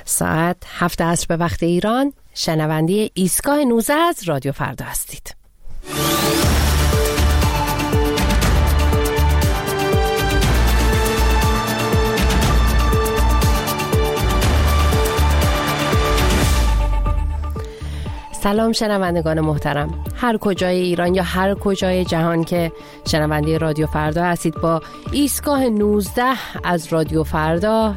ساعت 7 عصر به وقت ایران، شنونده ایستگاه 19 از رادیو فردا هستید. سلام شنوندگان محترم، هر کجای ایران یا هر کجای جهان که شنونده رادیو فردا هستید، با ایستگاه 19 از رادیو فردا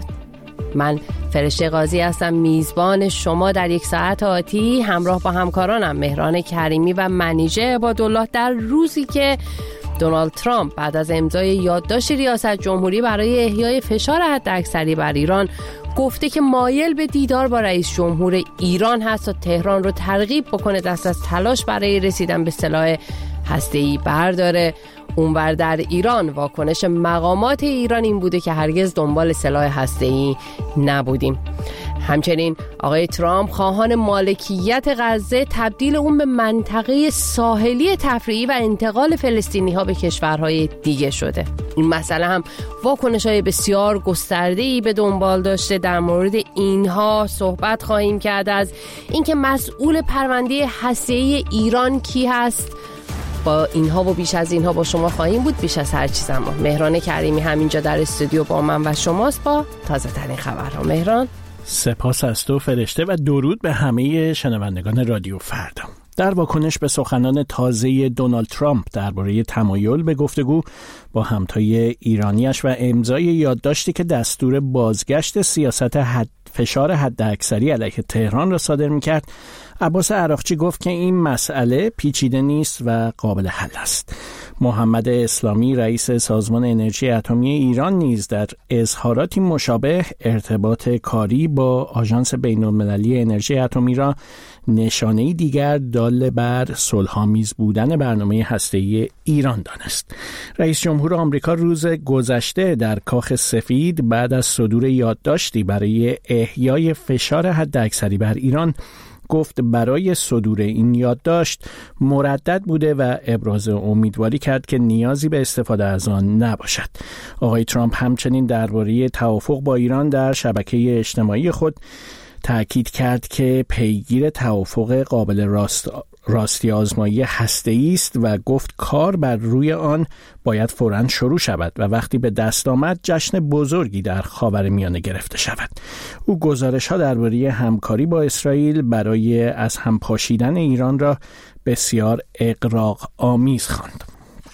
من فرشته قاضی هستم، میزبان شما در یک ساعت آتی همراه با همکارانم مهران کریمی و منیژه عبادالله، در روزی که دونالد ترامپ بعد از امضای یادداشت ریاست جمهوری برای احیای فشار حداکثری بر ایران گفته که مایل به دیدار با رئیس جمهور ایران هست تا تهران رو ترغیب بکنه دست از تلاش برای رسیدن به سلاح هسته‌ای برداره. اونور در ایران واکنش مقامات ایران این بوده که هرگز دنبال سلاح هسته‌ای نبودیم. همچنین آقای ترامپ خواهان مالکیت غزه، تبدیل اون به منطقه ساحلی تفریحی و انتقال فلسطینی‌ها به کشورهای دیگه شده. این مسئله هم واکنش‌های بسیار گسترده‌ای به دنبال داشته. در مورد اینها صحبت خواهیم کرد، از اینکه مسئول پرونده هسته‌ای ایران کی هست. با اینها و بیش از اینها با شما خواهیم بود. بیش از هر چیز اما مهران کریمی همینجا در استودیو با من و شماست با تازه ترین خبرها. مهران، سپاس از تو فرشته و درود به همه شنوندگان رادیو فردا. در واکنش به سخنان تازه دونالد ترامپ درباره تمایل به گفتگو با همتای ایرانیش و امضای یادداشتی که دستور بازگشت سیاست فشار حداکثری علیه تهران را صادر می‌کرد، عباس عراقچی گفت که این مسئله پیچیده نیست و قابل حل است. محمد اسلامی رئیس سازمان انرژی اتمی ایران نیز در اظهاراتی مشابه ارتباط کاری با آژانس بین‌المللی انرژی اتمی را نشانه‌ای دیگر دال بر صلح‌آمیز بودن برنامه هسته‌ای ایران دانست. رئیس جمهور آمریکا روز گذشته در کاخ سفید بعد از صدور یادداشتی برای احیای فشار حداکثری بر ایران گفت برای صدور این یادداشت مردد بوده و ابراز امیدواری کرد که نیازی به استفاده از آن نباشد. آقای ترامپ همچنین درباره توافق با ایران در شبکه اجتماعی خود تأکید کرد که پیگیر توافق قابل راستی آزمایی هسته‌ای است و گفت کار بر روی آن باید فوراً شروع شود و وقتی به دست آمد جشن بزرگی در خاورمیانه گرفته شود. او گزارش‌ها درباره همکاری با اسرائیل برای از هم پاشیدن ایران را بسیار اغراق آمیز خواند.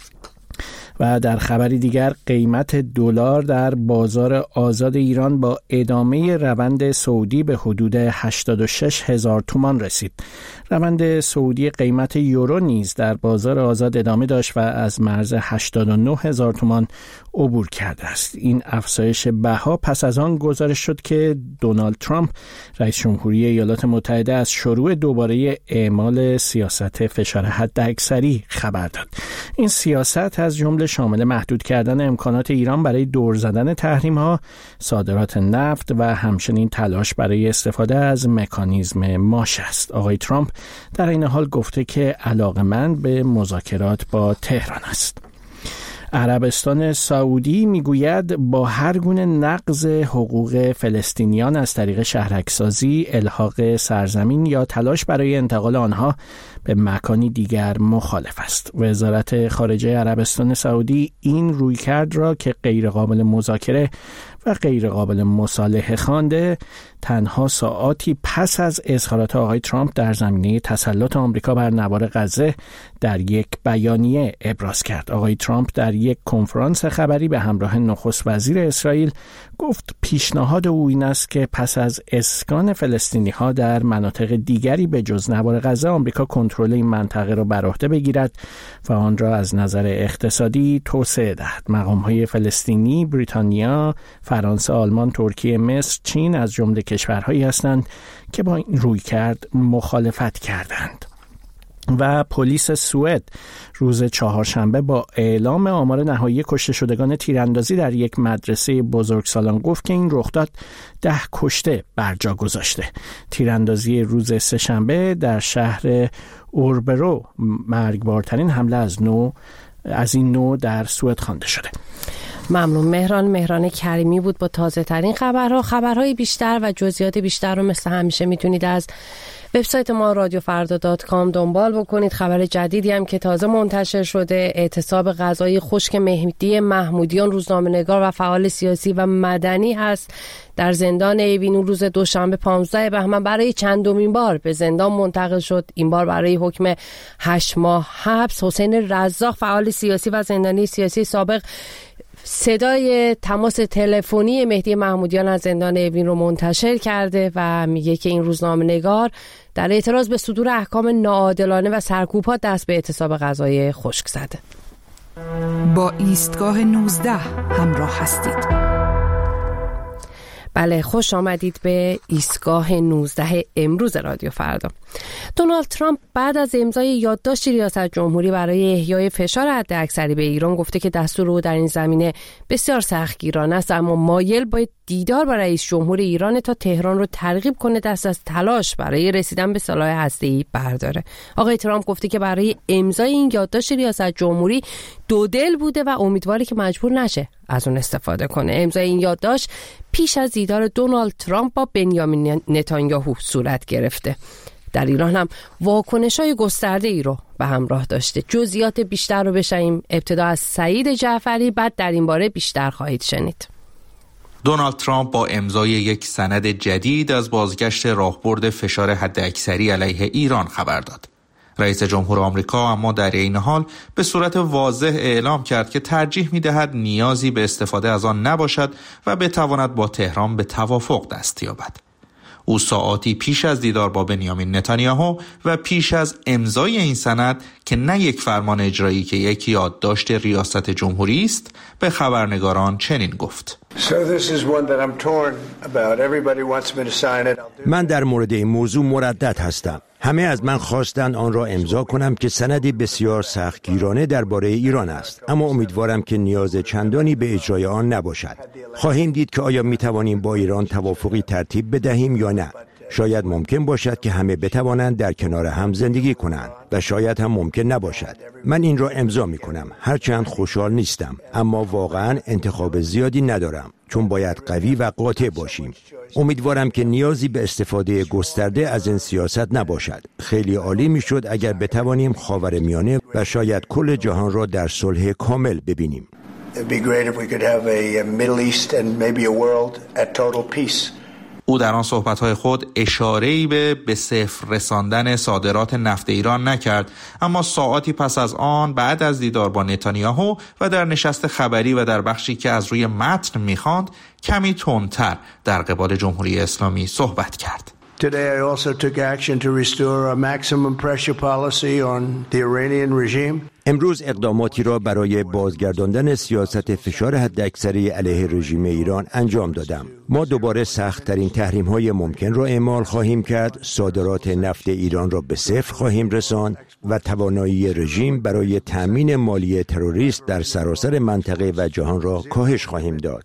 و در خبری دیگر قیمت دلار در بازار آزاد ایران با ادامه روند صعودی به حدود 86,000 تومان رسید. روند صعودی قیمت یورو نیز در بازار آزاد ادامه داشت و از مرز 89,000 تومان عبور کرده است. این افزایش بها پس از آن گزارش شد که دونالد ترامپ رئیس جمهوری ایالات متحده از شروع دوباره اعمال سیاست فشار حداکثری خبر داد. این سیاست از جمله شامل محدود کردن امکانات ایران برای دور زدن تحریم‌ها، صادرات نفت و همچنین تلاش برای استفاده از مکانیزم ماش است. آقای ترامپ در این حال گفته که علاقه‌مند به مذاکرات با تهران است. عربستان سعودی میگوید با هر گونه نقض حقوق فلسطینیان از طریق شهرک‌سازی، الحاق سرزمین یا تلاش برای انتقال آنها به مکانی دیگر مخالف است. وزارت خارجه عربستان سعودی این رویکرد را که غیر قابل مذاکره و غیر قابل مصالحه خوانده، تنها ساعاتی پس از اظهارات آقای ترامپ در زمینه تسلط آمریکا بر نوار غزه در یک بیانیه ابراز کرد. آقای ترامپ در یک کنفرانس خبری به همراه نخست وزیر اسرائیل گفت پیشنهاد او این است که پس از اسکان فلسطینی‌ها در مناطق دیگری به جز نوار غزه، آمریکا کنترل این منطقه را بر عهده بگیرد و آن را از نظر اقتصادی توسعه دهد. مقام‌های فلسطینی، بریتانیا، فرانسه، آلمان، ترکیه، مصر، چین از جمله کشورهایی هستند که با این رویکرد مخالفت کردند. و پلیس سوئد روز چهارشنبه با اعلام آمار نهایی کشته شدگان تیراندازی در یک مدرسه بزرگسالان گفت که این رخداد 10 کشته بر جا گذاشته. تیراندازی روز سه‌شنبه در شهر اوربرو مرگبارترین حمله از این نوع در سوئد خوانده شده. ممنون. مهران کریمی بود با تازه ترین خبرهای بیشتر و جزئیات بیشتر رو مثل همیشه میتونید از وبسایت ما radiofrda.com دنبال بکنید. خبر جدیدی هم که تازه منتشر شده، اعتصاب غذایی خشک مهدی محمودیان روزنامه‌نگار و فعال سیاسی و مدنی هست در زندان اوین روز دوشنبه 15 بهمن برای چندمین بار به زندان منتقل شد. این بار برای حکم 8 ماه حبس. حسین رزاق فعال سیاسی و زندانی سیاسی سابق صدای تماس تلفنی مهدی محمودیان از زندان اوین رو منتشر کرده و میگه که این روزنامه‌نگار در اعتراض به صدور احکام ناعادلانه و سرکوب‌ها دست به اعتصاب غذایی خشک زده. با ایستگاه 19 همراه هستید. بله، خوش آمدید به ایستگاه 19 امروز رادیو فردا. دونالد ترامپ بعد از امضای یادداشت ریاست جمهوری برای احیای فشار حداکثری به ایران گفته که دستور او در این زمینه بسیار سختگیرانه است، اما مایل با دیدار با رئیس جمهور ایران تا تهران رو ترغیب کنه دست از تلاش برای رسیدن به سلاح هسته‌ای برداره. آقای ترامپ گفته که برای امضای این یادداشت ریاست جمهوری دودل بوده و امیدواره که مجبور نشه از اون استفاده کنه. امضای این یادداشت پیش از دیدار دونالد ترامپ با بنیامین نتانیاهو صورت گرفته. در ایران هم واکنش‌های گسترده‌ای رو به همراه داشته. جزئیات بیشتر رو بشنویم. ابتدا از سعید جعفری، بعد در این باره بیشتر خواهید شنید. دونالد ترامپ با امضای یک سند جدید از بازگشت راهبرد فشار حداکثری علیه ایران خبر داد. رئیس جمهور آمریکا اما در این حال به صورت واضح اعلام کرد که ترجیح می‌دهد نیازی به استفاده از آن نباشد و بتواند با تهران به توافق دست یابد. او ساعاتی پیش از دیدار با بنیامین نتانیاهو و پیش از امضای این سند که نه یک فرمان اجرایی که یک یادداشت ریاست جمهوری است، به خبرنگاران چنین گفت: من در مورد این موضوع مردد هستم. همه از من خواستند آن را امضا کنم که سندی بسیار سختگیرانه درباره ایران است، اما امیدوارم که نیاز چندانی به اجرای آن نباشد. خواهیم دید که آیا می توانیم با ایران توافقی ترتیب بدهیم یا نه. شاید ممکن باشد که همه بتوانند در کنار هم زندگی کنند و شاید هم ممکن نباشد. من این را امضا می کنم، هرچند خوشحال نیستم، اما واقعا انتخاب زیادی ندارم، چون باید قوی و قاطع باشیم. امیدوارم که نیازی به استفاده گسترده از این سیاست نباشد. خیلی عالی می شد اگر بتوانیم خاورمیانه و شاید کل جهان را در صلح کامل ببینیم. او در آن صحبت‌های خود اشاره‌ای به صفر رساندن صادرات نفت ایران نکرد، اما ساعاتی پس از آن بعد از دیدار با نتانیاهو و در نشست خبری و در بخشی که از روی متن می‌خواند کمی تندتر در قبال جمهوری اسلامی صحبت کرد. Today I also took action to restore a maximum pressure policy on the Iranian regime. امروز اقداماتی را برای بازگرداندن سیاست فشار حداکثری علیه رژیم ایران انجام دادم. ما دوباره سخت‌ترین تحریم‌های ممکن را اعمال خواهیم کرد، صادرات نفت ایران را به صفر خواهیم رساند و توانایی رژیم برای تأمین مالی تروریست در سراسر منطقه و جهان را کاهش خواهیم داد.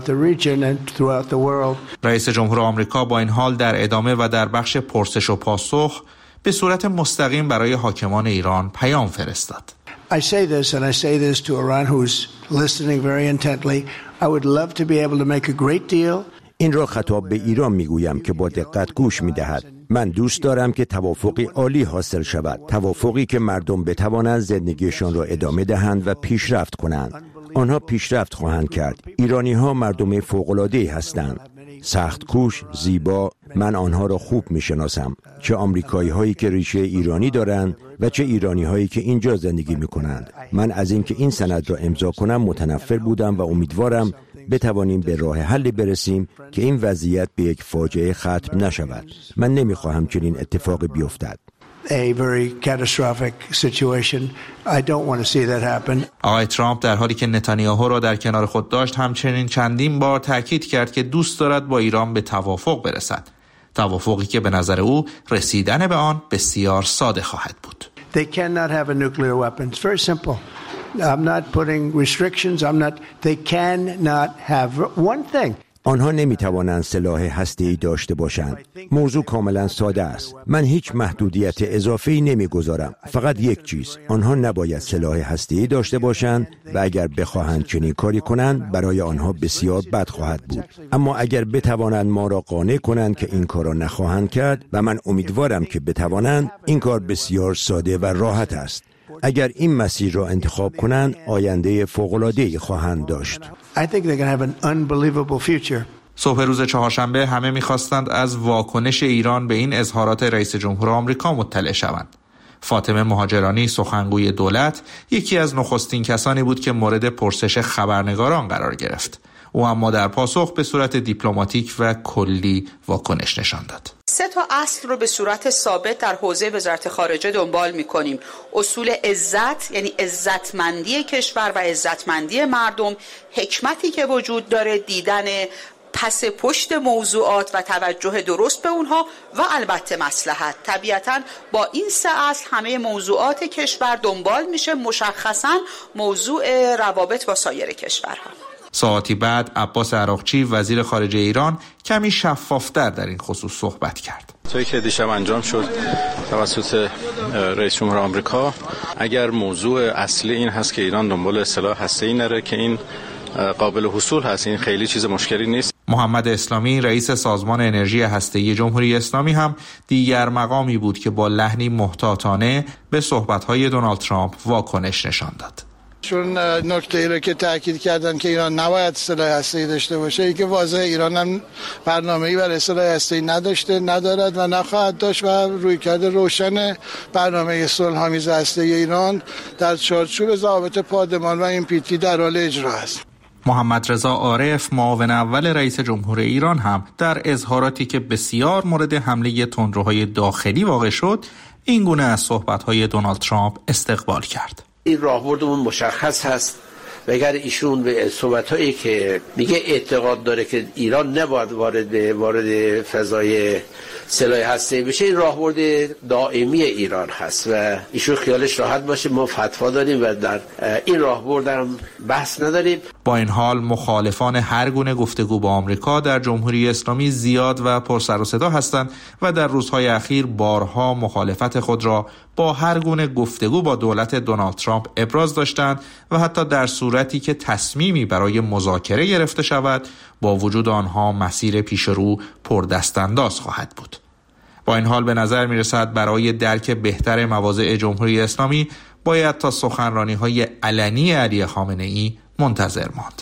رئیس جمهور آمریکا با این حال در ادامه و در بخش پرسش و پاسخ به صورت مستقیم برای حاکمان ایران پیام فرستاد. I say this and I say this to Iran who's listening very intently. I would love to be able to make a great deal. این را خطاب به ایران میگویم که با دقت گوش میدهد. من دوست دارم که توافقی عالی حاصل شود. توافقی که مردم بتوانند زندگیشان را ادامه دهند و پیشرفت کنند. آنها پیشرفت خواهند کرد. ایرانی ها مردم فوق‌العاده‌ای هستند. سخت کوش، زیبا، من آنها را خوب میشناسم. چه آمریکایی هایی که ریشه ایرانی دارند و چه ایرانی هایی که اینجا زندگی میکنند. من از اینکه این سند را امضا کنم متنفر بودم و امیدوارم بتوانیم به راه حلی برسیم که این وضعیت به یک فاجعه ختم نشود. من نمیخواهم چنین اتفاقی بیفتد. A very catastrophic situation. I don't want to see that happen. آقای ترامپ در حالی که نتانیاهو را در کنار خود داشت همچنین چندین بار تاکید کرد که دوست دارد با ایران به توافق برسد. توافقی که به نظر او رسیدن به آن بسیار ساده خواهد بود. They cannot have a nuclear weapon. It's very simple. I'm not putting restrictions. They cannot have one thing. آنها نمیتوانند سلاح هسته‌ای داشته باشند. موضوع کاملا ساده است. من هیچ محدودیت اضافه‌ای نمیگذارم. فقط یک چیز، آنها نباید سلاح هسته‌ای داشته باشند و اگر بخواهند چنین کاری کنند برای آنها بسیار بد خواهد بود. اما اگر بتوانند ما را قانع کنند که این کار را نخواهند کرد و من امیدوارم که بتوانند، این کار بسیار ساده و راحت است. اگر این مسیر را انتخاب کنند آینده فوق‌العاده‌ای خواهند داشت. صبح روز چهارشنبه همه می‌خواستند از واکنش ایران به این اظهارات رئیس جمهور آمریکا مطلع شوند. فاطمه مهاجرانی سخنگوی دولت یکی از نخستین کسانی بود که مورد پرسش خبرنگاران قرار گرفت. او اما در پاسخ به صورت دیپلماتیک و کلی واکنش نشان داد. 3 اصل رو به صورت ثابت در حوزه وزارت خارجه دنبال می‌کنیم. اصول عزت، یعنی عزتمندی کشور و عزتمندی مردم، حکمتی که وجود داره، دیدن پس پشت موضوعات و توجه درست به اونها و البته مصلحت. طبیعتاً با این 3 اصل همه موضوعات کشور دنبال میشه، مشخصاً موضوع روابط با سایر کشورها. ساعتی بعد عباس عراقچی وزیر خارجه ایران کمی شفافتر در این خصوص صحبت کرد. تویی که دیشب انجام شد توسط رئیس جمهور آمریکا، اگر موضوع اصلی این هست که ایران دنبال سلاح هسته‌ای نره که این قابل حصول هست، این خیلی چیز مشکلی نیست. محمد اسلامی رئیس سازمان انرژی هسته‌ای جمهوری اسلامی هم دیگر مقامی بود که با لحنی محتاطانه به صحبت‌های دونالد ترامپ واکنش نشان داد. چون نکته‌ای رو که تاکید کردن که ایران نباید سلاح هسته‌ای داشته باشه، ای که واضحه ایران هم برنامه‌ای برای سلاح هسته‌ای نداشته، ندارد و نخواهد داشت و رویکرد روشن برنامه صلح‌آمیز هسته‌ای ایران در چارچوب ضوابط پادمان و NPT در حال اجرا است. محمد رضا عارف معاون اول رئیس جمهور ایران هم در اظهاراتی که بسیار مورد حمله تندروهای داخلی واقع شد، این گونه از صحبت‌های دونالد ترامپ استقبال کرد. این راهبردمون مشخص هست و اگر ایشون به صحبت‌هایی که میگه اعتقاد داره که ایران نباید وارد فضای سلاح هسته‌ای بشه، این راهبرد دائمی ایران هست و ایشون خیالش راحت باشه، ما فتوا داریم و در این راهبرد هم بحث نداریم. با این حال مخالفان هر گونه گفتگو با آمریکا در جمهوری اسلامی زیاد و پر سر و صدا هستند و در روزهای اخیر بارها مخالفت خود را با هر گونه گفتگو با دولت دونالد ترامپ ابراز داشتند و حتی در صورتی که تصمیمی برای مذاکره گرفته شود، با وجود آنها مسیر پیش رو پردستانداز خواهد بود. با این حال به نظر می رسد برای درک بهتر مواضع جمهوری اسلامی باید تا سخنرانی‌های علنی علی خامنه‌ای منتظر ماند.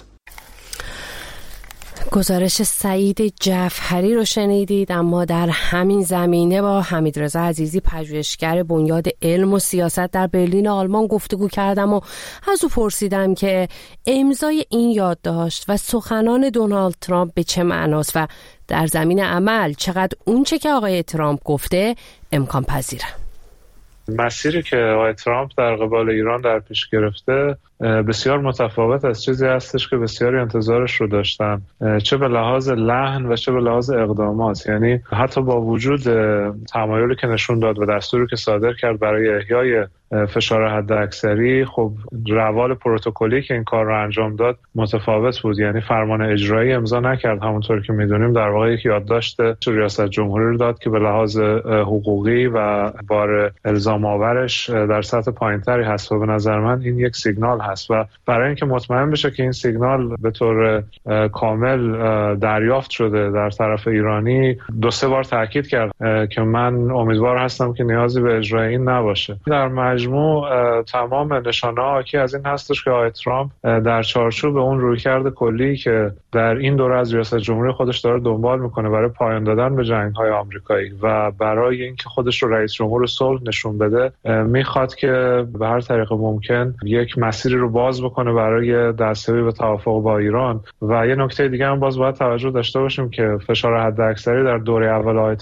گزارش سعید جعفری رو شنیدید. اما در همین زمینه با حمیدرضا عزیزی پژوهشگر بنیاد علم و سیاست در برلین آلمان گفتگو کردم و از او پرسیدم که امضای این یادداشت و سخنان دونالد ترامپ به چه معناست و در زمین عمل چقدر اونچه که آقای ترامپ گفته امکان پذیره. مسیری که آقای ترامپ در قبال ایران در پیش گرفته بسیار متفاوت از چیزی هستش که بسیاری انتظارش رو داشتن، چه به لحاظ لحن و چه به لحاظ اقدامات. یعنی حتی با وجود تمایلی که نشون داد و دستوری که صادر کرد برای احیای فشار حداکثری، خب روال پروتکلی که این کار رو انجام داد متفاوت بود. یعنی فرمان اجرایی امضا نکرد، همونطور که میدونیم در واقع یک یادداشت ریاست جمهوری رو داد که به لحاظ حقوقی و بار الزام آورش در سطح پایینتری هست و به نظر من این یک سیگنال هست و برای اینکه مطمئن بشه که این سیگنال به طور کامل دریافت شده در طرف ایرانی 2-3 بار تاکید کرد که من امیدوار هستم که نیازی به اجرای این نباشه. در مجموع تمام نشانه‌ها حاکی از این هستش که آقای ترامپ در چارچوب اون رویکرد کلی که در این دوره از ریاست جمهوری خودش داره دنبال میکنه برای پایان دادن به جنگ‌های آمریکایی و برای اینکه خودش رو رئیس جمهور صلح نشون بده، میخواد که به هر طریق ممکن یک مسیری رو باز بکنه برای دستیابی به توافق با ایران. و یه نکته دیگه هم باز باید توجه داشته باشیم که فشار حداکثری در دوره اول آقای ترامپ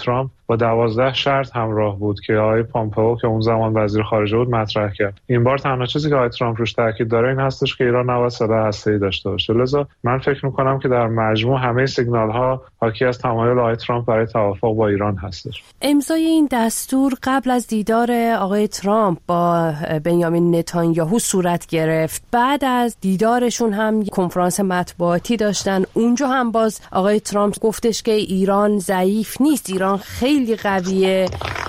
با 12 شرط همراه بود که آقای پامپئو که اون زمان وزیر خارجه بود مطرح کرد. این بار تنها چیزی که آقای ترامپ روش تاکید داره این هستش که ایران نباید سلاح هسته‌ای داشته باشه. لذا من فکر می‌کنم که در مجموع همه سیگنال‌ها حاکی از تمایل آقای ترامپ برای توافق با ایران هستش. امضای این دستور قبل از دیدار آقای ترامپ با بنیامین نتانیاهو صورت گرفت. بعد از دیدارشون هم کنفرانس مطبوعاتی داشتن. اونجا هم باز آقای ترامپ گفتش که ایران ضعیف نیست، ایران خیلی قویه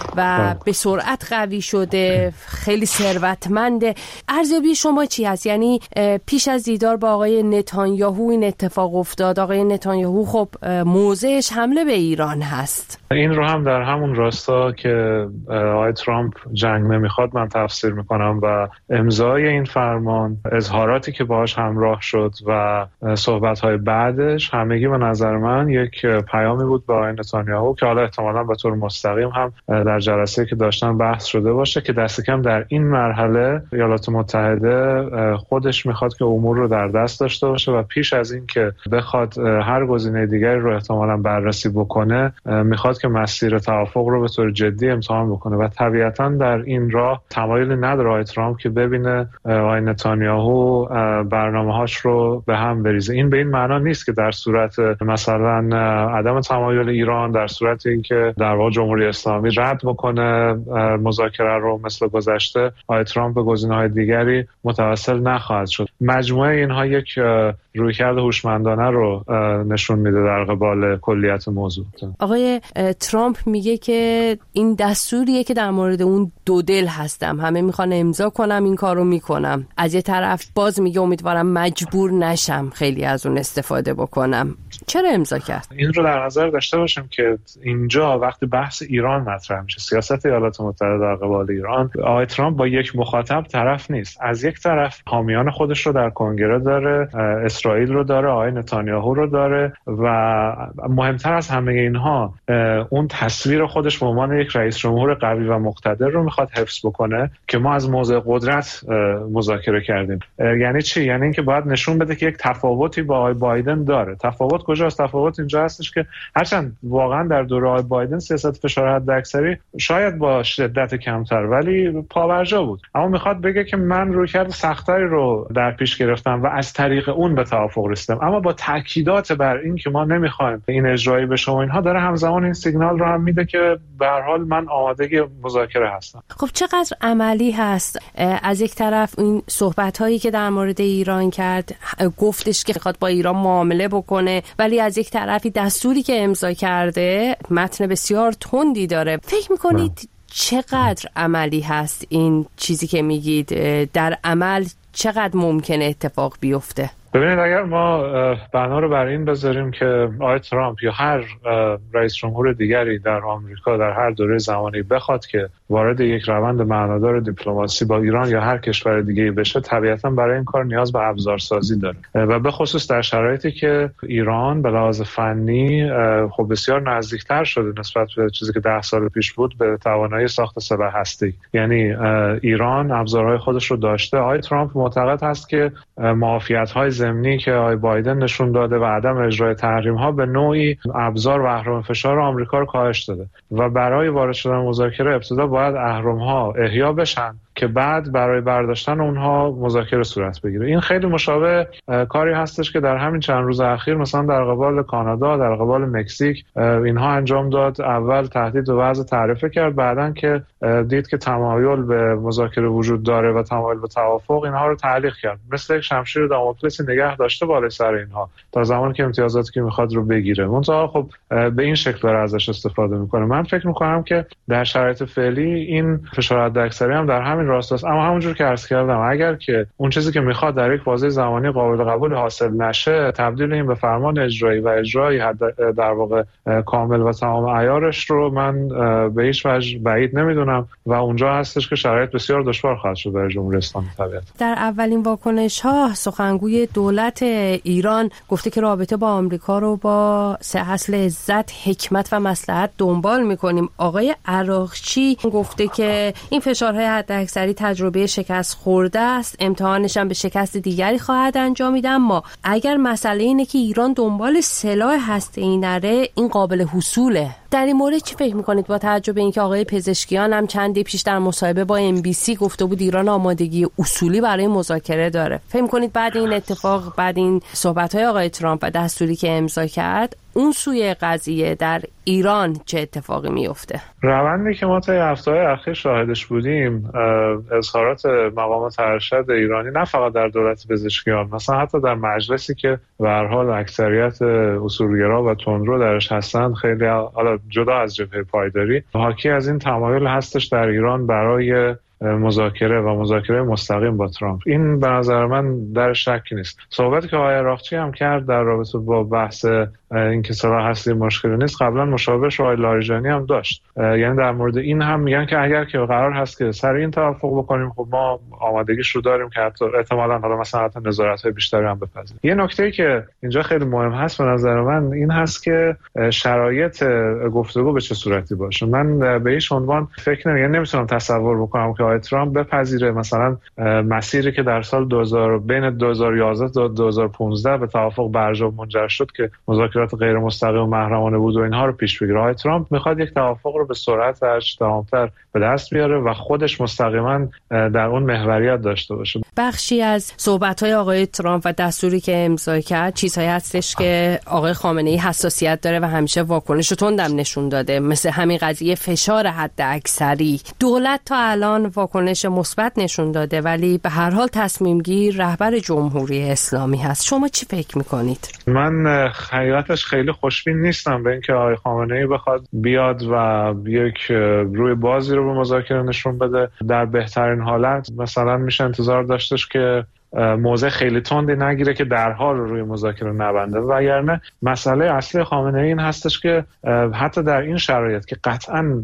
و به سرعت قوی شده، خیلی ثروتمنده. ارزیابی شما چی هست؟ یعنی پیش از دیدار با آقای نتانیاهو این اتفاق افتاد. آقای نتانیاهو خب موضعش حمله به ایران هست. این رو هم در همون راستا که آقای ترامپ جنگ نمیخواد من تفسیر میکنم و امضای این فرمان، اظهاراتی که باهاش همراه شد و صحبت‌های بعدش همگی به نظر من یک پیامی بود به آقای نتانیاهو که حالا احتمالاً به طور مستقیم هم در جلسه‌ای که داشتن بحث شده باشه که دست کم در این مرحله ایالات متحده خودش میخواد که امور رو در دست داشته باشه و پیش از این که بخواد هر گزینه دیگری رو احتمالاً بررسی بکنه میخواد که مسیر توافق رو به طور جدی امتحان بکنه و طبیعتاً در این راه تمایلی نداره آقای ترامپ که ببینه آقای نتانیاهو برنامه‌هاش رو به هم بریزه. این به این معنا نیست که در صورت مثلا عدم تمایل ایران، در صورت اینکه در واقع جمهوری اسلامی رد بکنه مذاکره رو مثل گذشته، آقای ترامپ به گزینه‌های دیگری متوسل نخواهد شد. مجموعه اینها یک رویکرد هوشمندانه رو نشون میده در قبال کلیت موضوع. آقای ترامپ میگه که این دستوریه که در مورد اون دو دل هستم، همه میخوان امضا کنم این کارو میکنم. از یه طرف باز میگه امیدوارم مجبور نشم خیلی از اون استفاده بکنم. چرا امضا کرد؟ این رو در نظر داشته باشیم که اینجا وقتی بحث ایران مطرح میشه، سیاست ایالات متحده در قبال ایران، آقای ترامپ با یک مخاطب طرف نیست. از یک طرف حامیان خودش رو در کنگره داره، اسرائیل رو داره، آقای نتانیاهو رو داره و مهمتر از همه اینها اون تصویر خودش به عنوان یک رئیس جمهور قوی و مقتدر رو میخواد حفظ بکنه که ما از موضع قدرت مذاکره کردیم. یعنی چی؟ یعنی اینکه باید نشون بده که یک تفاوتی با آقای بایدن داره. تفاوت کجاست؟ تفاوت اینجا هستش که هرچند واقعا در دوره آقای بایدن سیاست فشار حداکثری شاید با شدت کمتر ولی پابرجا بود، اما میخواد بگه که من رویکرد سخت‌تری رو در پیش گرفتم و از طریق اون به توافق رسیدم، اما با تاکیدات بر این که ما نمیخوایم این اجرایی بشه و اینها، داره همزمان این سیگنال رو هم میده که به هر حال من آماده مذاکره هستم. خب چقدر عملی هست؟ از یک طرف این صحبت‌هایی که در مورد ایران کرد، گفتش که میخواد با ایران معامله بکنه، ولی از یک طرفی دستوری که امضا کرده متن بسیار تندی داره. فکر میکنید چقدر عملی هست این چیزی که میگید؟ در عمل چقدر ممکنه اتفاق بیفته؟ ببینید اگر ما بنا رو بر این بذاریم که آقای ترامپ یا هر رئیس جمهور دیگری در آمریکا در هر دوره زمانی بخواد که وارد یک روند معنادار دیپلماسی با ایران یا هر کشور دیگه‌ای بشه، طبیعتاً برای این کار نیاز به ابزارسازی داره و به خصوص در شرایطی که ایران به لحاظ فنی خب بسیار نزدیکتر شده نسبت به چیزی که 10 سال پیش بود به توانایی ساخت سلاح هسته‌ای. یعنی ایران ابزارهای خودش رو داشته. آقای ترامپ معتقد هست که معافیت‌های ضمنی که آقای بایدن نشون داده و عدم اجرای تحریم‌ها به نوعی ابزار و اهرم فشار آمریکا رو کاهش داده و برای وارد شدن مذاکره ابتدا باید اهرم‌ها احیا بشن که بعد برای برداشتن اونها مذاکره صورت بگیره. این خیلی مشابه کاری هستش که در همین چند روز اخیر مثلا در قبال کانادا، در قبال مکزیک اینها انجام داد. اول تهدید و وضع تعرفه کرد، بعدن که دید که تمایل به مذاکره وجود داره و تمایل به توافق، اینها رو تعلیق کرد. مثل یک شمشیر داموکلسی نگه داشته بالای سر اینها تا زمانی که امتیازاتی که میخواد رو بگیره. منتها خب به این شکل داره ازش استفاده میکنه. من فکر میکنم که در شرایط فعلی این فشار حداکثری هم در همین راستاست، اما همونجور که عرض کردم اگر که اون چیزی که میخواد در یک بازه زمانی قابل قبول حاصل نشه، تبدیل این به فرمان اجرایی و اجرایی در واقع کامل و تمام عیارش رو من به هیچ وجه بعید نمیدونم و اونجا هستش که شرایط بسیار دشوار خواهد شد برای جمهوری اسلامی. در اولین واکنش ها سخنگوی دولت ایران گفته که رابطه با آمریکا رو با 3 اصل عزت، حکمت و مصلحت دنبال میکنیم. آقای عراقچی گفته که این فشارهای حداکثری حداکثری تجربه شکست خورده است، امتحانش هم به شکست دیگری خواهد انجامید. اما اگر مسئله اینه که ایران دنبال سلاح هسته‌ای نره، این قابل حصوله. در این مورد چی فکر میکنید با توجه به اینکه آقای پزشکیان هم چندی پیش در مصاحبه با MBC گفته بود ایران آمادگی اصولی برای مذاکره داره؟ فکر میکنید بعد این اتفاق، بعد این صحبت‌های آقای ترامپ و دستوری که امضا کرد، اون سوی قضیه در ایران چه اتفاقی میفته؟ روندی که ما طی هفته‌های اخیر شاهدش بودیم، اظهارات مقامات ارشد ایرانی نه فقط در دولت پزشکیان، مثلا حتی در مجلسی که به هر حال اکثریت اصولگرا و تندرو درش هستن، خیلی حالا جدا از جبهه پایداری، حاکی از این تمایل هستش در ایران برای مذاکره و مذاکره مستقیم با ترامپ. این به نظر من در شکی نیست. صحبتی که آقای عراقچی هم کرد در رابطه با بحث اینکه سلاح هستی مشکلی نیست، قبلا مشاورش آقای لاریجانی هم داشت. یعنی در مورد این هم میگن که اگر که قرار هست که سر این توافق بکنیم، خب ما آمادگیش رو داریم که حتی احتمالاً حالا مثلا حتی نظارت‌های بیشتری هم بپذیریم. یه نکته‌ای که اینجا خیلی مهم هست به نظر من این هست که شرایط گفتگو به چه صورتی باشه. من به هیچ عنوان فکر نمیتونم تصور بکنم که آقای ترامپ بپذیره مثلا مسیری که در سال 2000 بین 2011 تا 2015 به توافق برجام منجر شد که مذاکرات غیر مستقیم و محرمانه بود و اینها رو پیش بگیره. آقای ترامپ میخواد یک توافق رو به سرعت تمام‌تر به دست بیاره و خودش مستقیما در اون محوریت داشته باشه. بخشی از صحبت‌های آقای ترامپ و دستوری که امضا کرد چیزهایی هستش که آقای خامنه‌ای حساسیت داره و همیشه واکنش تندم نشون داده، مثل همین قضیه فشار حداکثری. دولت تا الان واکنش مثبت نشون داده، ولی به هر حال تصمیم گیر رهبر جمهوری اسلامی هست. شما چی فکر میکنید؟ من حقیقتش خیلی خوشبین نیستم به اینکه آقای خامنه‌ای بخواد بیاد و یک روی بازی رو به مذاکره نشون بده. در بهترین حالت مثلا میشه انتظار داشتش که موضع خیلی تندی نگیره که در حال روی مذاکره نبنده، وگرنه مسئله اصلی خامنه‌ای این هستش که حتی در این شرایط که قطعاً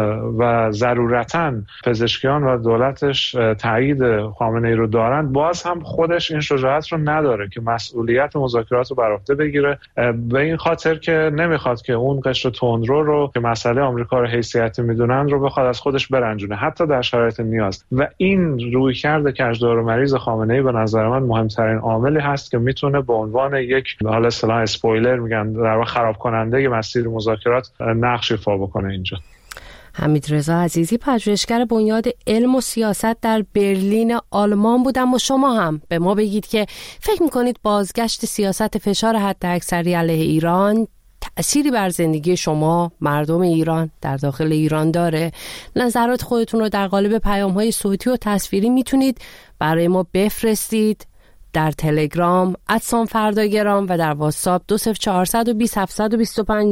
و ضرورتاً پزشکیان و دولتش تایید خامنه‌ای رو دارند، باز هم خودش این شجاعت رو نداره که مسئولیت مذاکرات رو بر عهده بگیره، به این خاطر که نمیخواد که اون قشر تندرو رو که مسئله آمریکا رو حیثیتی میدونن رو بخواد از خودش برنجونه حتی در شرایط نیاز. و این رویکرد کجدار و مریض خامنه‌ای به نظر من مهمترین عاملی هست که میتونه به عنوان یک حالا اصطلاح اسپویلر میگن در واقع خراب کننده مسیر مذاکرات نقش ایفا بکنه اینجا. حمیدرضا عزیزی پژوهشگر بنیاد علم و سیاست در برلین آلمان بودم و شما هم به ما بگید که فکر میکنید بازگشت سیاست فشار حداکثری علیه ایران تأثیری بر زندگی شما مردم ایران در داخل ایران داره؟ نظرات خودتون رو در قالب پیام‌های صوتی و تصویری میتونید برای ما بفرستید در تلگرام @فرداگرام و در واتساپ 20420 725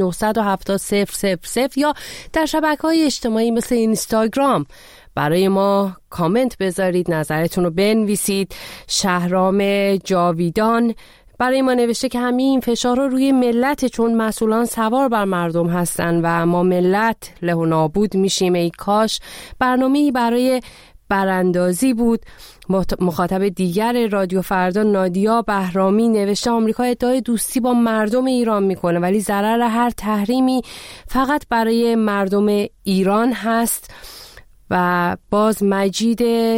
970 000 یا در شبکه‌های اجتماعی مثل اینستاگرام برای ما کامنت بذارید، نظرتون رو بنویسید. شهرام جاویدان برای ما نوشته که همین فشار رو روی ملت، چون مسئولان سوار بر مردم هستن و ما ملت له و نابود میشیم. ای کاش برنامه‌ای برای براندازی بود. مخاطب دیگر رادیو فردا نادیا بهرامی نوشته آمریکا ادعای دوستی با مردم ایران میکنه ولی ضرر هر تحریمی فقط برای مردم ایران هست. و باز مجید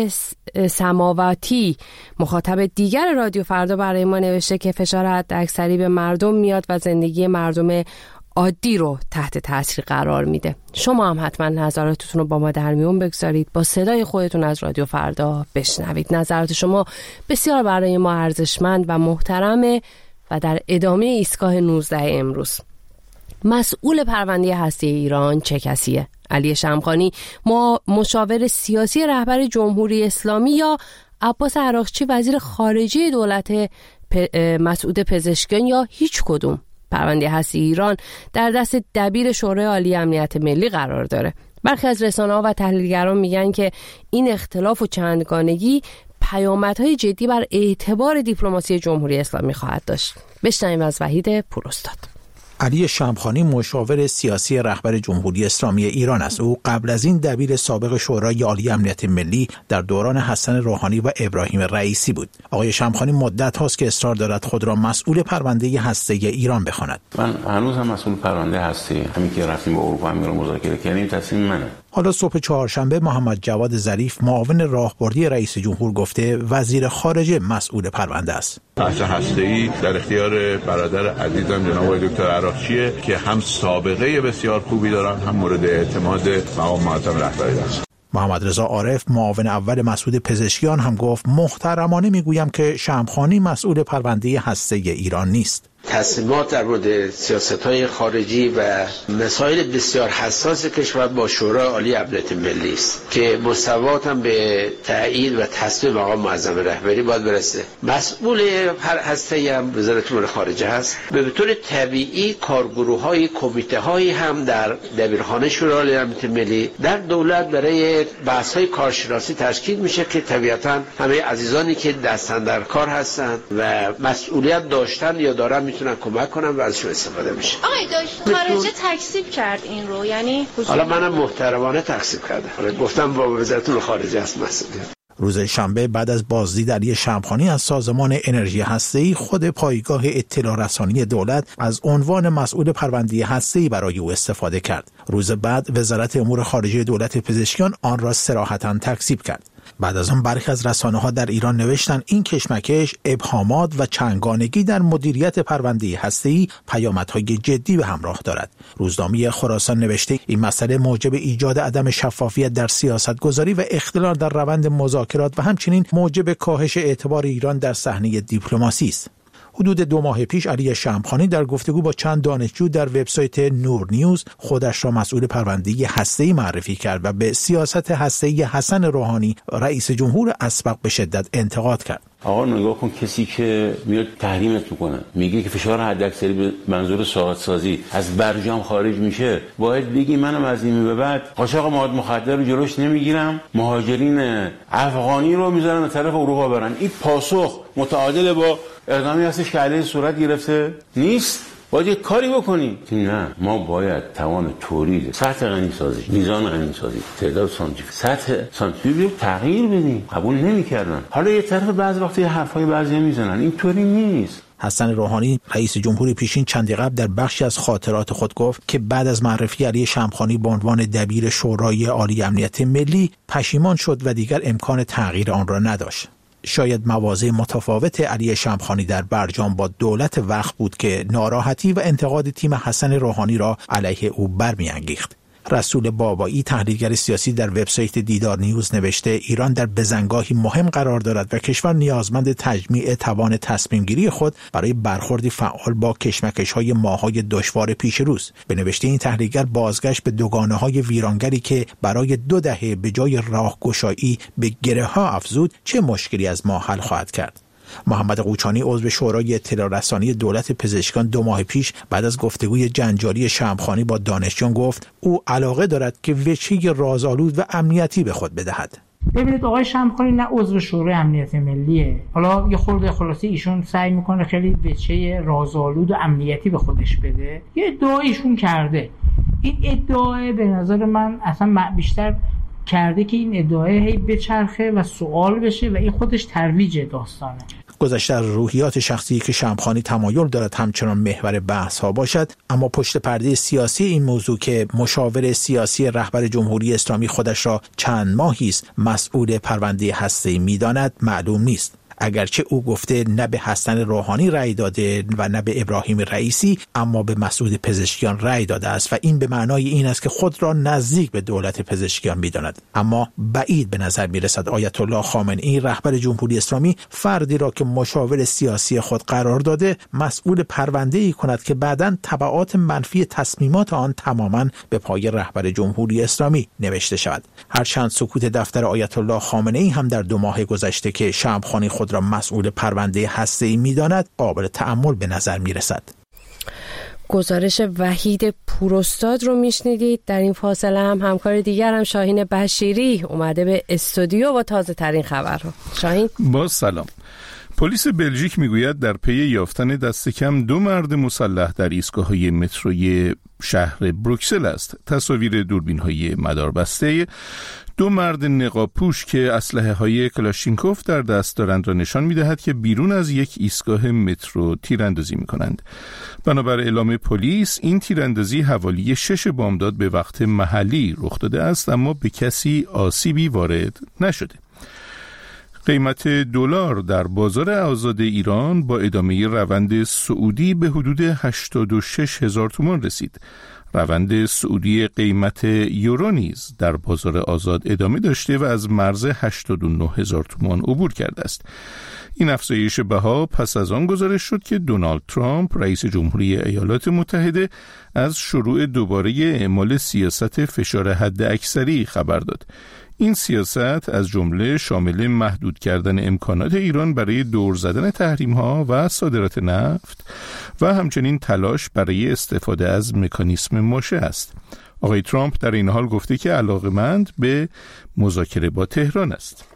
سماواتی مخاطب دیگر رادیو فردا برای ما نوشته که فشار حداکثری به مردم میاد و زندگی مردم عادی رو تحت تاثیر قرار میده. شما هم حتما نظراتتون رو با ما در میون بگذارید، با صدای خودتون از رادیو فردا بشنوید. نظرات شما بسیار برای ما ارزشمند و محترمه. و در ادامه ایستگاه 19 امروز، مسئول پرونده هستی ایران چه کسیه؟ علی شمخانی مشاور سیاسی رهبر جمهوری اسلامی یا عباس عراقچی وزیر خارجه دولت مسعود پزشکیان یا هیچ کدوم؟ پرونده هستی ایران در دست دبیر شورای عالی امنیت ملی قرار داره. برخی از رسانه‌ها و تحلیلگران میگن که این اختلاف و چندگانگی پیامدهای جدی بر اعتبار دیپلماسی جمهوری اسلامی خواهد داشت. بشنویم از وحید پوراستاد. علی شمخانی مشاور سیاسی رهبر جمهوری اسلامی ایران است. او قبل از این دبیر سابق شورای عالی امنیت ملی در دوران حسن روحانی و ابراهیم رئیسی بود. آقای شمخانی مدت هاست که اصرار دارد خود را مسئول پرونده هسته‌ای ایران بخواند. من هنوز هم مسئول پرونده هسته‌ای، همین که رفتیم با اروپا هم مذاکره کردیم، تصمیم منه. حالا صبح چهارشنبه محمد جواد ظریف معاون راهبردی رئیس جمهور گفته وزیر خارجه مسئول پرونده است. بحث هسته‌ای در اختیار برادر عزیزم جناب دکتر عراقچیه که هم سابقه بسیار خوبی دارن، هم مورد اعتماد مقام معظم رهبری است. محمد رضا عارف معاون اول مسعود پزشکیان هم گفت محترمانه میگویم که شمخانی مسئول پرونده هسته‌ای ایران نیست. تصمیمات در مورد سیاست‌های خارجی و مسائل بسیار حساس کشور با شورای عالی امنیت ملی است که مستوات هم به تایید و تصویب مقام معظم رهبری باید برسه. مسئول هر هسته‌ای هم وزارت امور خارجه هست. به طور طبیعی کارگروه‌های کمیته‌هایی هم در دبیرخانه شورای عالی امنیت ملی در دولت برای بحث‌های کارشناسی تشکیل میشه که طبیعتاً همه عزیزانی که دستن در کار هستند و مسئولیت داشتن یا دارن میتونن کمک کنن و ازشون استفاده میشه. آقای دکتر خارجه تکذیب کرد این رو، یعنی حالا منم محترمانه تکذیب کردم. گفتم با وزارت خارجه است مسئولیت. روز شنبه بعد از بازدید علی شمخانی از سازمان انرژی هسته‌ای، خود پایگاه اطلاع رسانی دولت از عنوان مسئول پرونده هسته‌ای برای او استفاده کرد. روز بعد وزارت امور خارجه دولت پزشکیان آن را صراحتاً تکذیب کرد. بعد از آن برخی از رسانه‌ها در ایران نوشتند این کشمکش، ابهامات و چنگانگی در مدیریت پرونده هسته‌ای پیامدهای جدی به همراه دارد. روزنامه خراسان نوشته این مسئله موجب ایجاد عدم شفافیت در سیاستگذاری و اختلال در روند مذاکرات و همچنین موجب کاهش اعتبار ایران در صحنه دیپلماسی است. حدود 2 ماه پیش علی شمخانی در گفتگو با چند دانشجو در وبسایت نور نیوز خودش را مسئول پرونده هسته‌ای معرفی کرد و به سیاست هسته‌ای حسن روحانی رئیس جمهور اسبق به شدت انتقاد کرد. آقا نگاه کن، کسی که میاد تحریمت میکنه، میگه که فشار حداکثری به منظور ساعت سازی از برجام خارج میشه، باید بگی منم از این به بعد قاچاق مواد مخدر رو جلوش نمیگیرم، مهاجرین افغانی رو میذارن به طرف اروپا برن. این پاسخ متعادل با اقدامی هستش که علیه صورت گرفته نیست. باید یک کاری بکنیم. نه، ما باید توان تولید، سطح غنیسازی، میزان غنیسازی، تعداد سطح سانتریفیوژ تغییر بدیم. قبول نمی‌کردن. حالا یه طرف بعضی وقتی حرفای بعضی میزنن، اینطوری نیست. حسن روحانی رئیس جمهور پیشین چندی قبل در بخشی از خاطرات خود گفت که بعد از معرفی علی شمخانی به عنوان دبیر شورای عالی امنیت ملی پشیمان شد و دیگر امکان تغییر آن را نداشت. شاید مواضع متفاوت علی شمخانی در برجام با دولت وقت بود که ناراحتی و انتقاد تیم حسن روحانی را علیه او برمی‌انگیخت. رسول بابایی تحلیلگر سیاسی در وبسایت دیدار نیوز نوشته ایران در بزنگاهی مهم قرار دارد و کشور نیازمند تجمیع توان تصمیم گیری خود برای برخوردی فعال با کشمکش‌های ماه‌های دشوار پیش روست. به نوشته این تحلیلگر بازگشت به دوگانه‌های ویرانگری که برای 2 دهه به جای راهگشایی به گره‌ها افزود چه مشکلی از ما حل خواهد کرد. محمد قوچانی عضو شورای اطلاع رسانی دولت پزشکیان 2 ماه پیش بعد از گفتگوی جنجالی شمخانی با دانشجویان گفت او علاقه دارد که وجهی رازآلود و امنیتی به خود بدهد. ببینید آقای شمخانی نه عضو شورای امنیت ملیه، حالا یه خورده خلاصی ایشون سعی میکنه خیلی وجهی رازآلود و امنیتی به خودش بده. یه ادعایشون کرده، این ادعای به نظر من اصلا بیشتر کرده که این ادعای هی بچرخه و سوال بشه و این خودش ترویج داستانه. گذشته از روحیات شخصی که شمخانی تمایل دارد همچنان محور بحث ها باشد، اما پشت پرده سیاسی این موضوع که مشاور سیاسی رهبر جمهوری اسلامی خودش را چند ماهی است مسئول پرونده هسته‌ای می‌داند معلوم نیست. اگرچه او گفته نه به حسن روحانی رأی داده و نه به ابراهیم رئیسی، اما به مسعود پزشکیان رأی داده است و این به معنای این است که خود را نزدیک به دولت پزشکیان می‌داند. اما بعید به نظر می‌رسد آیت الله خامنه‌ای رهبر جمهوری اسلامی فردی را که مشاور سیاسی خود قرار داده مسئول پرونده‌ای کند که بعداً تبعات منفی تصمیمات آن تماماً به پای رهبر جمهوری اسلامی نوشته شود. هرچند سکوت دفتر آیت الله خامنه‌ای هم در 2 ماه گذشته که شمخانی خود را مسئول پرونده هسته‌ای می‌داند قابل تأمل به نظر می‌رسد. گزارش وحید پوراستاد رو میشنیدید. در این فاصله هم همکار دیگرم شاهین بشیری اومده به استودیو با تازه ترین خبرها. شاهین، با سلام. پلیس بلژیک میگوید در پی یافتن دست کم 2 مرد مسلح در ایستگاه‌های متروی شهر بروکسل است. تصاویر دوربین‌های مداربسته 2 مرد نقاب‌پوش که اسلحه‌های کلاشینکوف در دست دارند را نشان می‌دهد که بیرون از یک ایستگاه مترو تیراندازی می‌کنند. بنابر اعلام پلیس این تیراندازی حوالی 6 بامداد به وقت محلی رخ داده است، اما به کسی آسیبی وارد نشده. قیمت دلار در بازار آزاد ایران با ادامه روند صعودی به حدود 86,000 تومان رسید. روند صعودی قیمت یورو نیز در بازار آزاد ادامه داشته و از مرز 89,000 تومان عبور کرده است. این افزایش بها پس از آن گزارش شد که دونالد ترامپ رئیس جمهوری ایالات متحده از شروع دوباره اعمال سیاست فشار حداکثری خبر داد. این سیاست از جمله شامل محدود کردن امکانات ایران برای دور زدن تحریم‌ها و صادرات نفت و همچنین تلاش برای استفاده از مکانیسم ماشه است. آقای ترامپ در این حال گفته که علاقه‌مند به مذاکره با تهران است.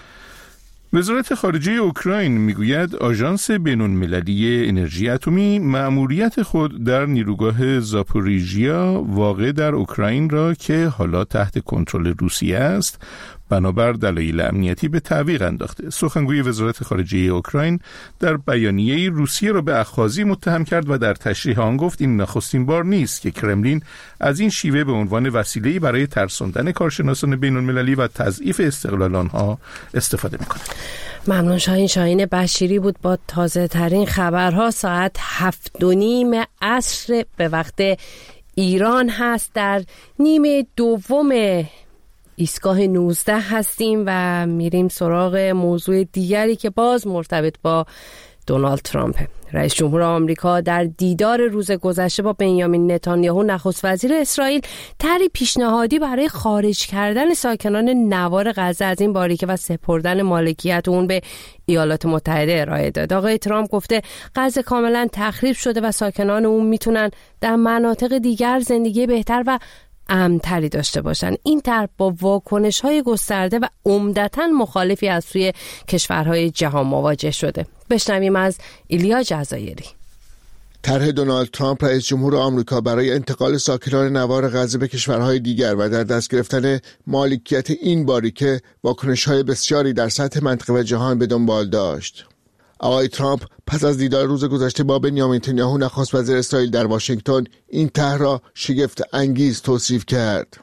وزارت خارجه اوکراین میگوید آژانس بین‌المللی انرژی اتمی مأموریت خود در نیروگاه زاپوریژیا واقع در اوکراین را که حالا تحت کنترل روسیه است بنابر دلایل امنیتی به تعویق انداخته. سخنگوی وزارت خارجه اوکراین در بیانیه‌ای روسیه را به اخاذی متهم کرد و در تشریح آن گفت این نخستین بار نیست که کرملین از این شیوه به عنوان وسیله‌ای برای ترساندن کارشناسان بین‌المللی و تضعیف استقلال آنها استفاده می‌کند. ممنون. شاهین بشیری بود با تازه ترین خبرها. ساعت 7:30 عصر به وقت ایران هست. در نیمه دوم ایستگاه 19 هستیم و میریم سراغ موضوع دیگری که باز مرتبط با دونالد ترامپ. رئیس جمهور آمریکا در دیدار روز گذشته با بنیامین نتانیاهو نخست وزیر اسرائیل طرحی پیشنهادی برای خارج کردن ساکنان نوار غزه از این باریکه و سپردن مالکیت اون به ایالات متحده ارائه داد. آقای ترامپ گفته غزه کاملا تخریب شده و ساکنان اون میتونن در مناطق دیگر زندگی بهتر و امن‌تری داشته باشند. این طرح با واکنش‌های گسترده و عمدتاً مخالفی از سوی کشورهای جهان مواجه شده. بشنویم از ایلیا جزایری. طرح دونالد ترامپ رئیس جمهور آمریکا برای انتقال ساکنان نوار غزه به کشورهای دیگر و در دست گرفتن مالکیت این باریکه واکنش‌های بسیاری در سطح منطقه و جهان به دنبال داشت. آقای ترامپ پس از دیدار روز گذشته با بنیامین نتانیاهو نخست وزیر اسرائیل در واشنگتن این طرح را شگفت انگیز توصیف کرد.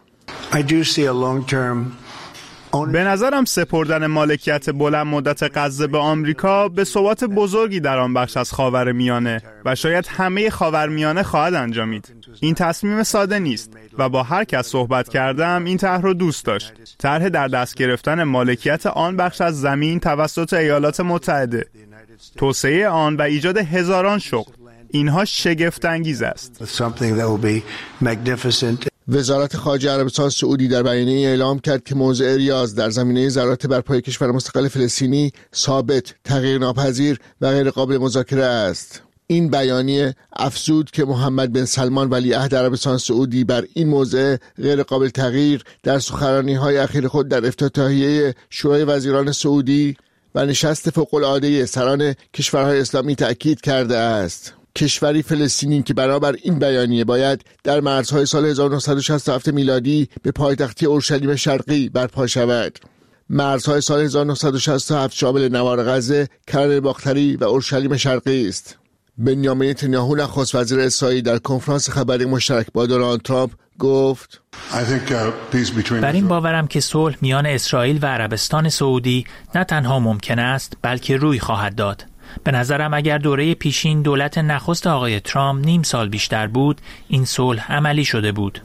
به نظرم سپردن مالکیت بلند مدت غزه به آمریکا به ثبات بزرگی در آن بخش از خاورمیانه و شاید همه خاورمیانه خواهد انجامید. این تصمیم ساده نیست و با هر کس صحبت کردم این طرح را دوست داشت. طرح در دست گرفتن مالکیت آن بخش از زمین توسط ایالات متحده، توسعه آن و ایجاد هزاران شغل، اینها شگفت انگیز است. وزارت خارجه عربستان سعودی در بیانیه اعلام کرد که موضع ریاض در زمینه ضرورت برپای کشور مستقل فلسطینی ثابت، تغییرناپذیر و غیر قابل مذاکره است. این بیانیه افزود که محمد بن سلمان ولیعهد عربستان سعودی بر این موضع غیر قابل تغییر در سخنرانی‌های اخیر خود در افتتاحیه شورای وزیران سعودی و نشست فوق‌العاده سران کشورهای اسلامی تأکید کرده است. کشوری فلسطینی که بنابر این بیانیه باید در مرزهای سال 1967 میلادی به پایتختی اورشلیم شرقی برپا شود. مرزهای سال 1967 شامل نوار غزه، کرانه باختری و اورشلیم شرقی است. بنیامین نتانیاهو نخست وزیر اسرائیل در کنفرانس خبری مشترک با دونالد ترامپ گفت: بر این باورم که صلح میان اسرائیل و عربستان سعودی نه تنها ممکن است بلکه روی خواهد داد. به نظرم اگر دوره پیشین دولت نخست آقای ترامپ نیم سال بیشتر بود این صلح عملی شده بود.